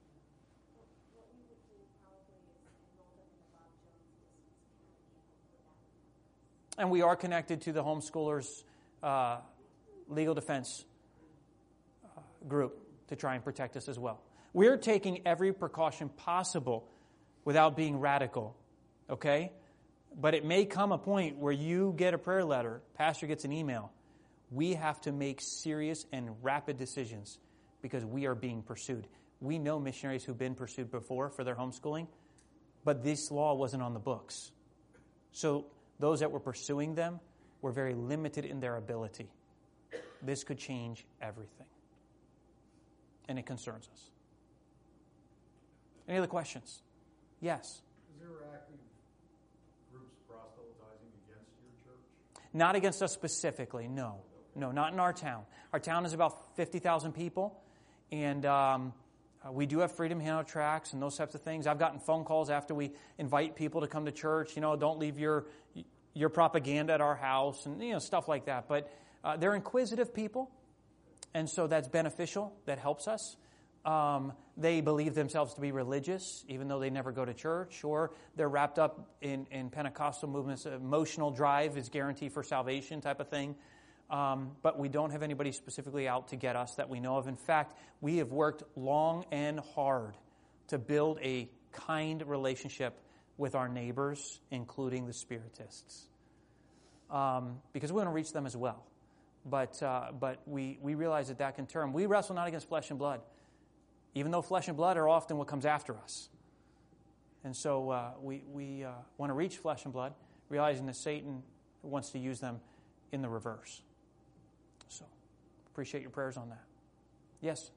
And we are connected to the homeschoolers' legal defense group to try and protect us as well. We're taking every precaution possible without being radical, okay? But it may come a point where you get a prayer letter, pastor gets an email. We have to make serious and rapid decisions because we are being pursued. We know missionaries who've been pursued before for their homeschooling, but this law wasn't on the books. So those that were pursuing them were very limited in their ability. This could change everything. And it concerns us. Any other questions? Yes. Is there active groups proselytizing against your church? Not against us specifically, no. No, not in our town. Our town is about 50,000 people. And We do have freedom handout tracts and those types of things. I've gotten phone calls after we invite people to come to church. Don't leave your propaganda at our house and stuff like that. But they're inquisitive people, and so that's beneficial. That helps us. They believe themselves to be religious, even though they never go to church, or they're wrapped up in Pentecostal movements. Emotional drive is guarantee for salvation type of thing. But we don't have anybody specifically out to get us that we know of. In fact, we have worked long and hard to build a kind relationship with our neighbors, including the Spiritists, because we want to reach them as well. But we realize that can turn. We wrestle not against flesh and blood, even though flesh and blood are often what comes after us. And so we want to reach flesh and blood, realizing that Satan wants to use them in the reverse. So, appreciate your prayers on that. Yes?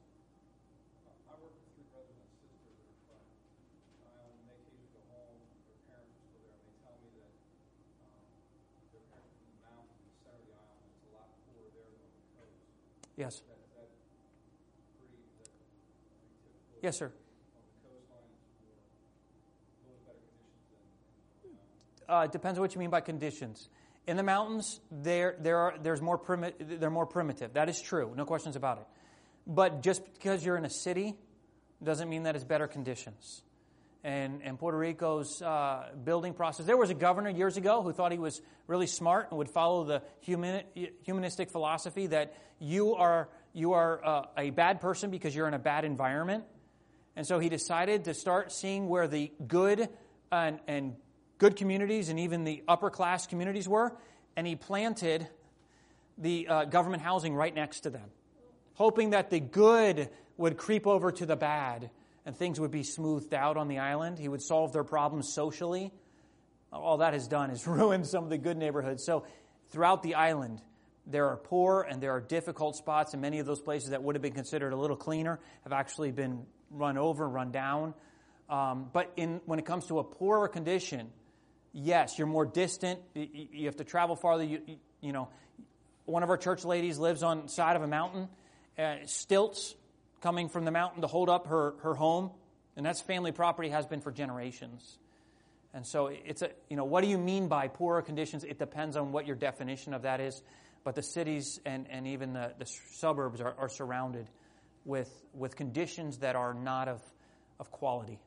I work with 3 brothers and sisters that are from Ireland, and they occasionally go home. Their parents are still there, and they tell me that their parents are from the mountains in the center of the island, and it's a lot poorer there than on the coast. Yes. Is that pretty typical? Yes, sir. On the coastline, it's a little better conditions than on the mountains. It depends on what you mean by conditions. In the mountains, they're more primitive. That is true, no questions about it. But just because you're in a city doesn't mean that it's better conditions. And Puerto Rico's building process. There was a governor years ago who thought he was really smart and would follow the humanistic philosophy that you are a bad person because you're in a bad environment. And so he decided to start seeing where the good and good communities and even the upper class communities were, and he planted the government housing right next to them, hoping that the good would creep over to the bad and things would be smoothed out on the island. He would solve their problems socially. All that has done is ruined some of the good neighborhoods. So throughout the island, there are poor and there are difficult spots, and many of those places that would have been considered a little cleaner have actually been run over, run down. But when it comes to a poorer condition, yes, you're more distant. You have to travel farther. You know, one of our church ladies lives on the side of a mountain, stilts coming from the mountain to hold up her home, and that's family property, has been for generations. And so it's what do you mean by poorer conditions? It depends on what your definition of that is. But the cities and even the suburbs are surrounded with conditions that are not of quality.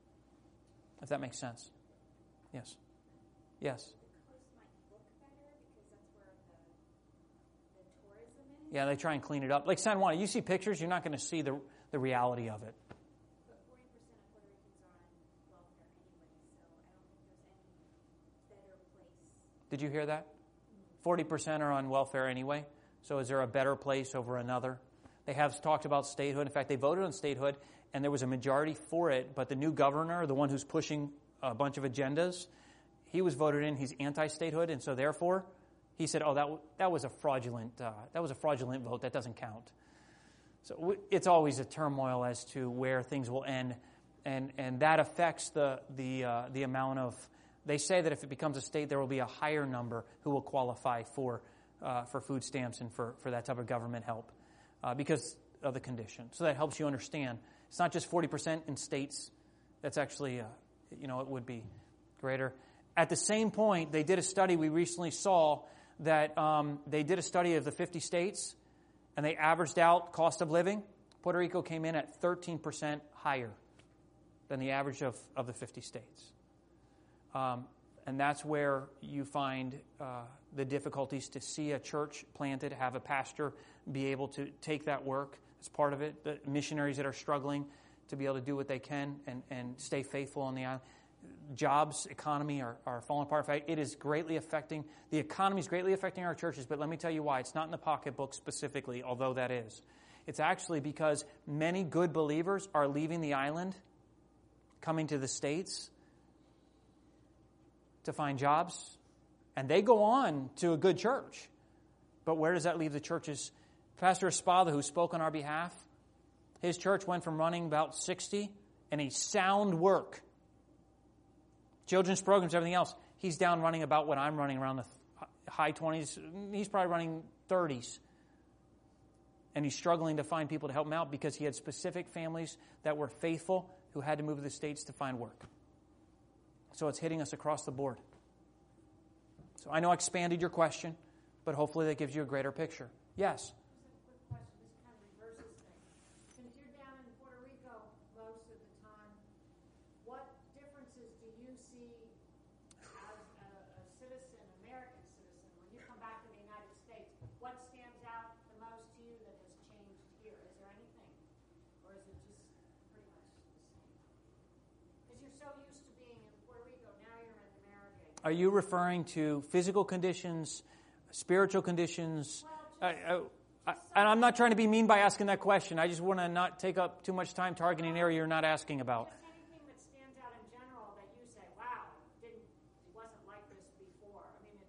If that makes sense. Yes. Yes. The coast might look better because that's where the tourism is. Yeah, they try and clean it up. Like San Juan, you see pictures, you're not going to see the reality of it. But 40% of Puerto Ricans are on welfare anyway, so I don't think there's any better place. Did you hear that? 40% are on welfare anyway. So is there a better place over another? They have talked about statehood. In fact, they voted on statehood, and there was a majority for it. But the new governor, the one who's pushing a bunch of agendas, he was voted in. He's anti-statehood, and so therefore, he said, "Oh, that was a fraudulent vote. That doesn't count." So it's always a turmoil as to where things will end, and that affects the amount of. They say that if it becomes a state, there will be a higher number who will qualify for food stamps and for that type of government help because of the condition. So that helps you understand. It's not just 40% in states. That's actually, it would be greater. At the same point, they did a study we recently saw that they did a study of the 50 states, and they averaged out cost of living. Puerto Rico came in at 13% higher than the average of the 50 states. And that's where you find the difficulties to see a church planted, have a pastor be able to take that work as part of it, the missionaries that are struggling to be able to do what they can and stay faithful on the island. Jobs, economy are falling apart. In fact, the economy is greatly affecting our churches, but let me tell you why. It's not in the pocketbook specifically, although that is. It's actually because many good believers are leaving the island, coming to the States to find jobs, and they go on to a good church. But where does that leave the churches? Pastor Espada, who spoke on our behalf, his church went from running about 60 and a sound work, children's programs, everything else. He's down running about what I'm running, around the high 20s. He's probably running 30s. and he's struggling to find people to help him out because he had specific families that were faithful who had to move to the States to find work. So it's hitting us across the board. So I know I expanded your question, but hopefully that gives you a greater picture. Yes? Are you referring to physical conditions, spiritual conditions? And I'm not trying to be mean by asking that question. I just want to not take up too much time targeting an area you're not asking about. Just anything that stands out in general that you say, wow, it wasn't like this before. I mean,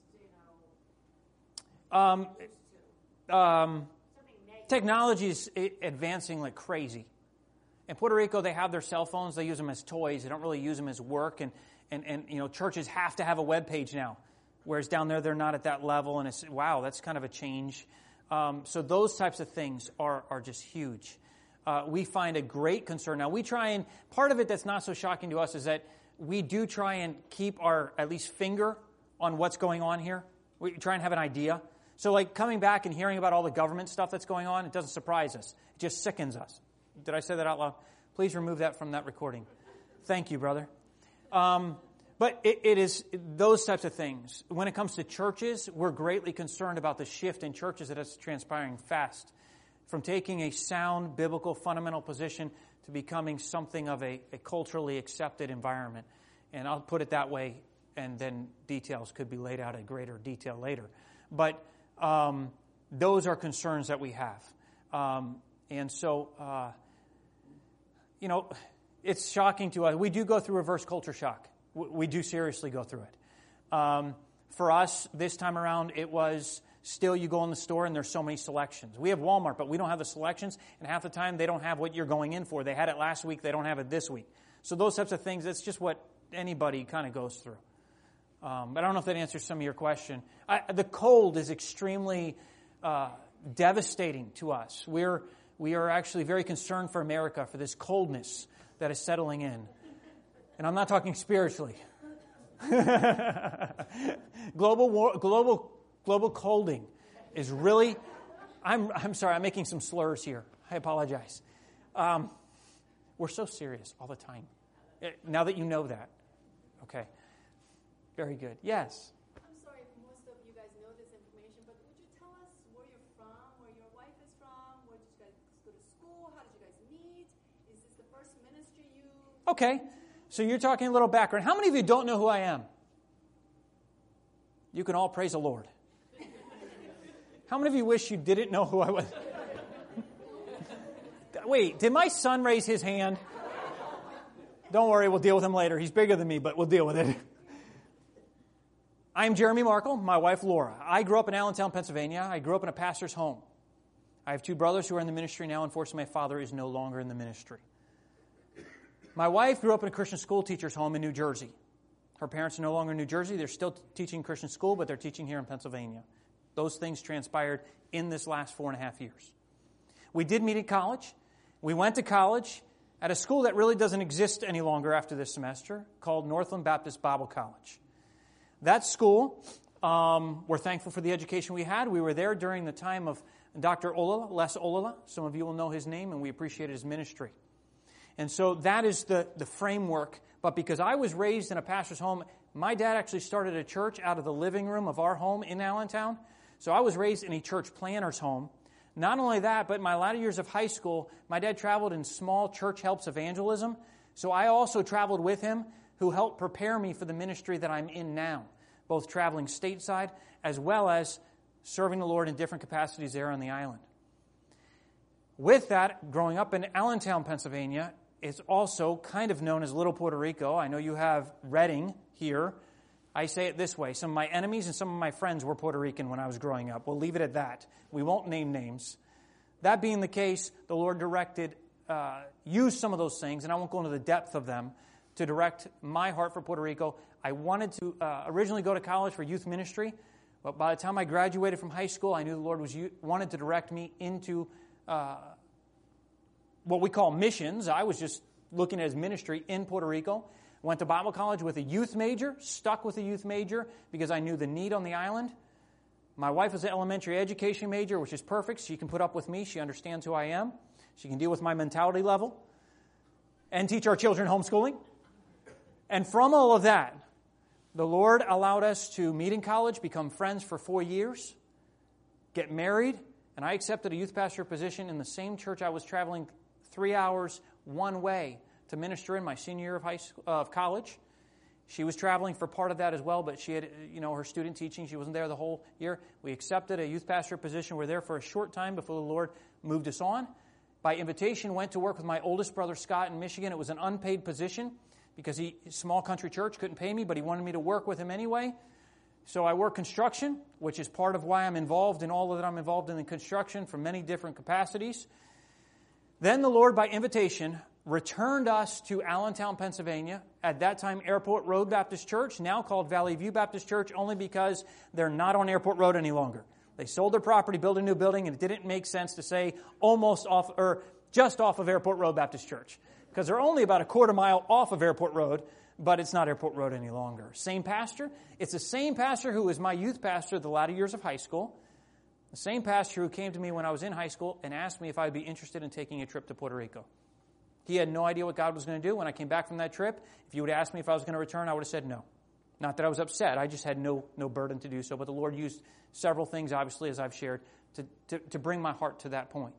it's just, Technology is advancing like crazy. In Puerto Rico, they have their cell phones. They use them as toys. They don't really use them as work. And churches have to have a web page now, whereas down there they're not at that level. And it's wow, that's kind of a change. So those types of things are just huge. We find a great concern. Now we try and part of it that's not so shocking to us is that we do try and keep our at least finger on what's going on here. We try and have an idea. So like coming back and hearing about all the government stuff that's going on, it doesn't surprise us. It just sickens us. Did I say that out loud? Please remove that from that recording. Thank you, brother. But it is those types of things. When it comes to churches, we're greatly concerned about the shift in churches that is transpiring fast. From taking a sound, biblical, fundamental position to becoming something of a culturally accepted environment. And I'll put it that way, and then details could be laid out in greater detail later. But those are concerns that we have. It's shocking to us. We do go through reverse culture shock. We do seriously go through it. For us, this time around, it was still you go in the store and there's so many selections. We have Walmart, but we don't have the selections, and half the time they don't have what you're going in for. They had it last week, they don't have it this week. So those types of things, that's just what anybody kind of goes through. But I don't know if that answers some of your question. The cold is extremely devastating to us. We are actually very concerned for America, for this coldness that is settling in. And I'm not talking spiritually. Global colding is really, I'm sorry, I'm making some slurs here. I apologize. We're so serious all the time. Now that you know that. Okay. Very good. Yes? I'm sorry if most of you guys know this information, but would you tell us where you're from, where your wife is from, where did you guys go to school, how did you guys meet? Is this the first ministry you... Okay. So you're talking a little background. How many of you don't know who I am? You can all praise the Lord. How many of you wish you didn't know who I was? Wait, did my son raise his hand? Don't worry, we'll deal with him later. He's bigger than me, but we'll deal with it. I'm Jeremy Markle, my wife Laura. I grew up in Allentown, Pennsylvania. I grew up in a pastor's home. I have two brothers who are in the ministry now. Unfortunately, my father is no longer in the ministry. My wife grew up in a Christian school teacher's home in New Jersey. Her parents are no longer in New Jersey. They're still teaching Christian school, but they're teaching here in Pennsylvania. Those things transpired in this last 4.5 years. We did meet at college. We went to college at a school that really doesn't exist any longer after this semester, called Northland Baptist Bible College. That school, we're thankful for the education we had. We were there during the time of Dr. Olala, Les Olala. Some of you will know his name, and we appreciate his ministry. And so that is the framework. But because I was raised in a pastor's home, my dad actually started a church out of the living room of our home in Allentown. So I was raised in a church planter's home. Not only that, but in my latter years of high school, my dad traveled in small church helps evangelism. So I also traveled with him, who helped prepare me for the ministry that I'm in now, both traveling stateside as well as serving the Lord in different capacities there on the island. With that, growing up in Allentown, Pennsylvania, it's also kind of known as Little Puerto Rico. I know you have Redding here. I say it this way. Some of my enemies and some of my friends were Puerto Rican when I was growing up. We'll leave it at that. We won't name names. That being the case, the Lord used some of those things, and I won't go into the depth of them, to direct my heart for Puerto Rico. I wanted to originally go to college for youth ministry. But by the time I graduated from high school, I knew the Lord wanted to direct me into what we call missions. I was just looking at his ministry in Puerto Rico. Went to Bible college with a youth major, stuck with a youth major because I knew the need on the island. My wife was an elementary education major, which is perfect. She can put up with me. She understands who I am. She can deal with my mentality level and teach our children homeschooling. And from all of that, the Lord allowed us to meet in college, become friends for 4 years, get married, and I accepted a youth pastor position in the same church I was traveling 3 hours one way to minister in my senior year of college. She was traveling for part of that as well, but she had, her student teaching. She wasn't there the whole year. We accepted a youth pastor position. We were there for a short time before the Lord moved us on. By invitation, went to work with my oldest brother, Scott, in Michigan. It was an unpaid position because small country church, couldn't pay me, but he wanted me to work with him anyway. So I work construction, which is part of why I'm involved in all of that. I'm involved in the construction from many different capacities. Then the Lord, by invitation, returned us to Allentown, Pennsylvania. At that time, Airport Road Baptist Church, now called Valley View Baptist Church, only because they're not on Airport Road any longer. They sold their property, built a new building, and it didn't make sense to say almost off or just off of Airport Road Baptist Church, because they're only about a quarter mile off of Airport Road, but it's not Airport Road any longer. Same pastor. It's the same pastor who was my youth pastor the latter years of high school. The same pastor who came to me when I was in high school and asked me if I'd be interested in taking a trip to Puerto Rico. He had no idea what God was going to do. When I came back from that trip, if you would have asked me if I was going to return, I would have said no. Not that I was upset. I just had no burden to do so. But the Lord used several things, obviously, as I've shared, to bring my heart to that point.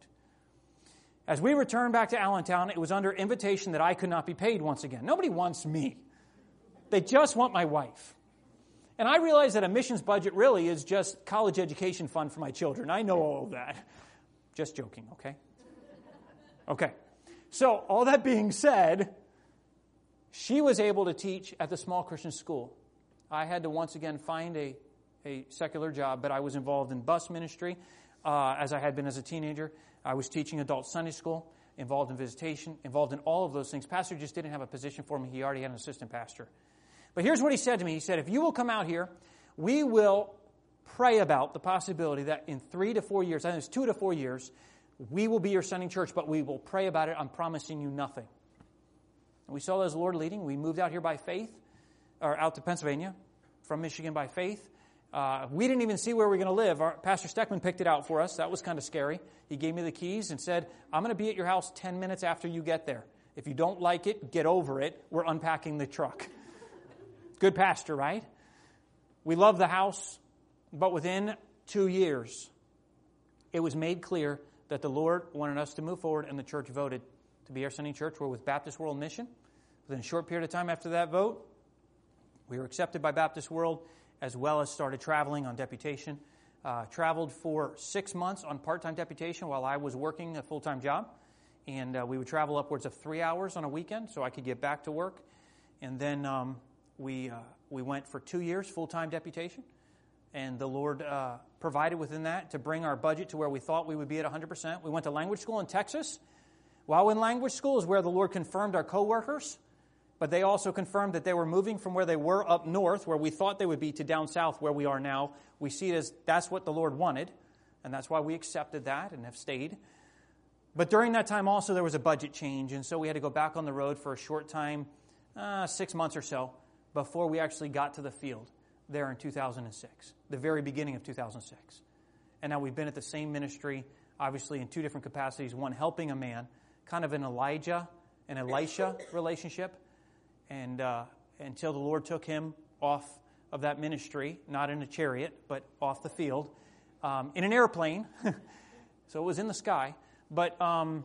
As we returned back to Allentown, it was under invitation that I could not be paid once again. Nobody wants me. They just want my wife. And I realize that a missions budget really is just college education fund for my children. I know all of that. Just joking, okay? Okay. So, all that being said, she was able to teach at the small Christian school. I had to once again find a secular job, but I was involved in bus ministry as I had been as a teenager. I was teaching adult Sunday school, involved in visitation, involved in all of those things. Pastor just didn't have a position for me. He already had an assistant pastor. But here's what he said to me. He said, if you will come out here, we will pray about the possibility that in 3 to 4 years, I think it's 2 to 4 years, we will be your sending church, but we will pray about it. I'm promising you nothing. And we saw that as the Lord leading. We moved out here by faith, or out to Pennsylvania from Michigan by faith. We didn't even see where we were going to live. Pastor Steckman picked it out for us. That was kind of scary. He gave me the keys and said, I'm going to be at your house 10 minutes after you get there. If you don't like it, get over it. We're unpacking the truck. Good pastor, right? We love the house, but within 2 years, it was made clear that the Lord wanted us to move forward, and the church voted to be our sending church. We're with Baptist World Mission. Within a short period of time after that vote, we were accepted by Baptist World, as well as started traveling on deputation. Traveled for 6 months on part-time deputation while I was working a full-time job. And we would travel upwards of 3 hours on a weekend so I could get back to work. And then we went for 2 years full-time deputation. And the Lord provided within that to bring our budget to where we thought we would be at 100%. We went to language school in Texas. While in language school is where the Lord confirmed our co-workers, but they also confirmed that they were moving from where they were up north, where we thought they would be, to down south, where we are now. We see it as that's what the Lord wanted, and that's why we accepted that and have stayed. But during that time also there was a budget change, and so we had to go back on the road for a short time, 6 months or so, before we actually got to the field there in 2006, the very beginning of 2006. And now we've been at the same ministry, obviously in 2 different capacities, one helping a man, kind of an Elijah and Elisha relationship, and until the Lord took him off of that ministry, not in a chariot, but off the field, in an airplane, so it was in the sky, but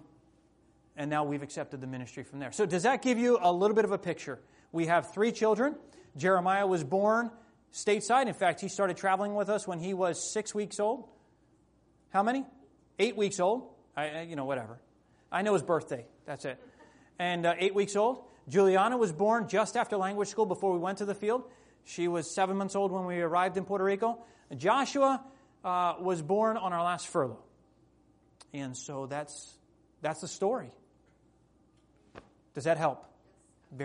and now we've accepted the ministry from there. So does that give you a little bit of a picture? We have 3 children. Jeremiah was born stateside. In fact, he started traveling with us when he was 6 weeks old. How many? 8 weeks old. Whatever. I know his birthday. That's it. And 8 weeks old. Juliana was born just after language school before we went to the field. She was 7 months old when we arrived in Puerto Rico. Joshua was born on our last furlough. And so that's the story. Does that help?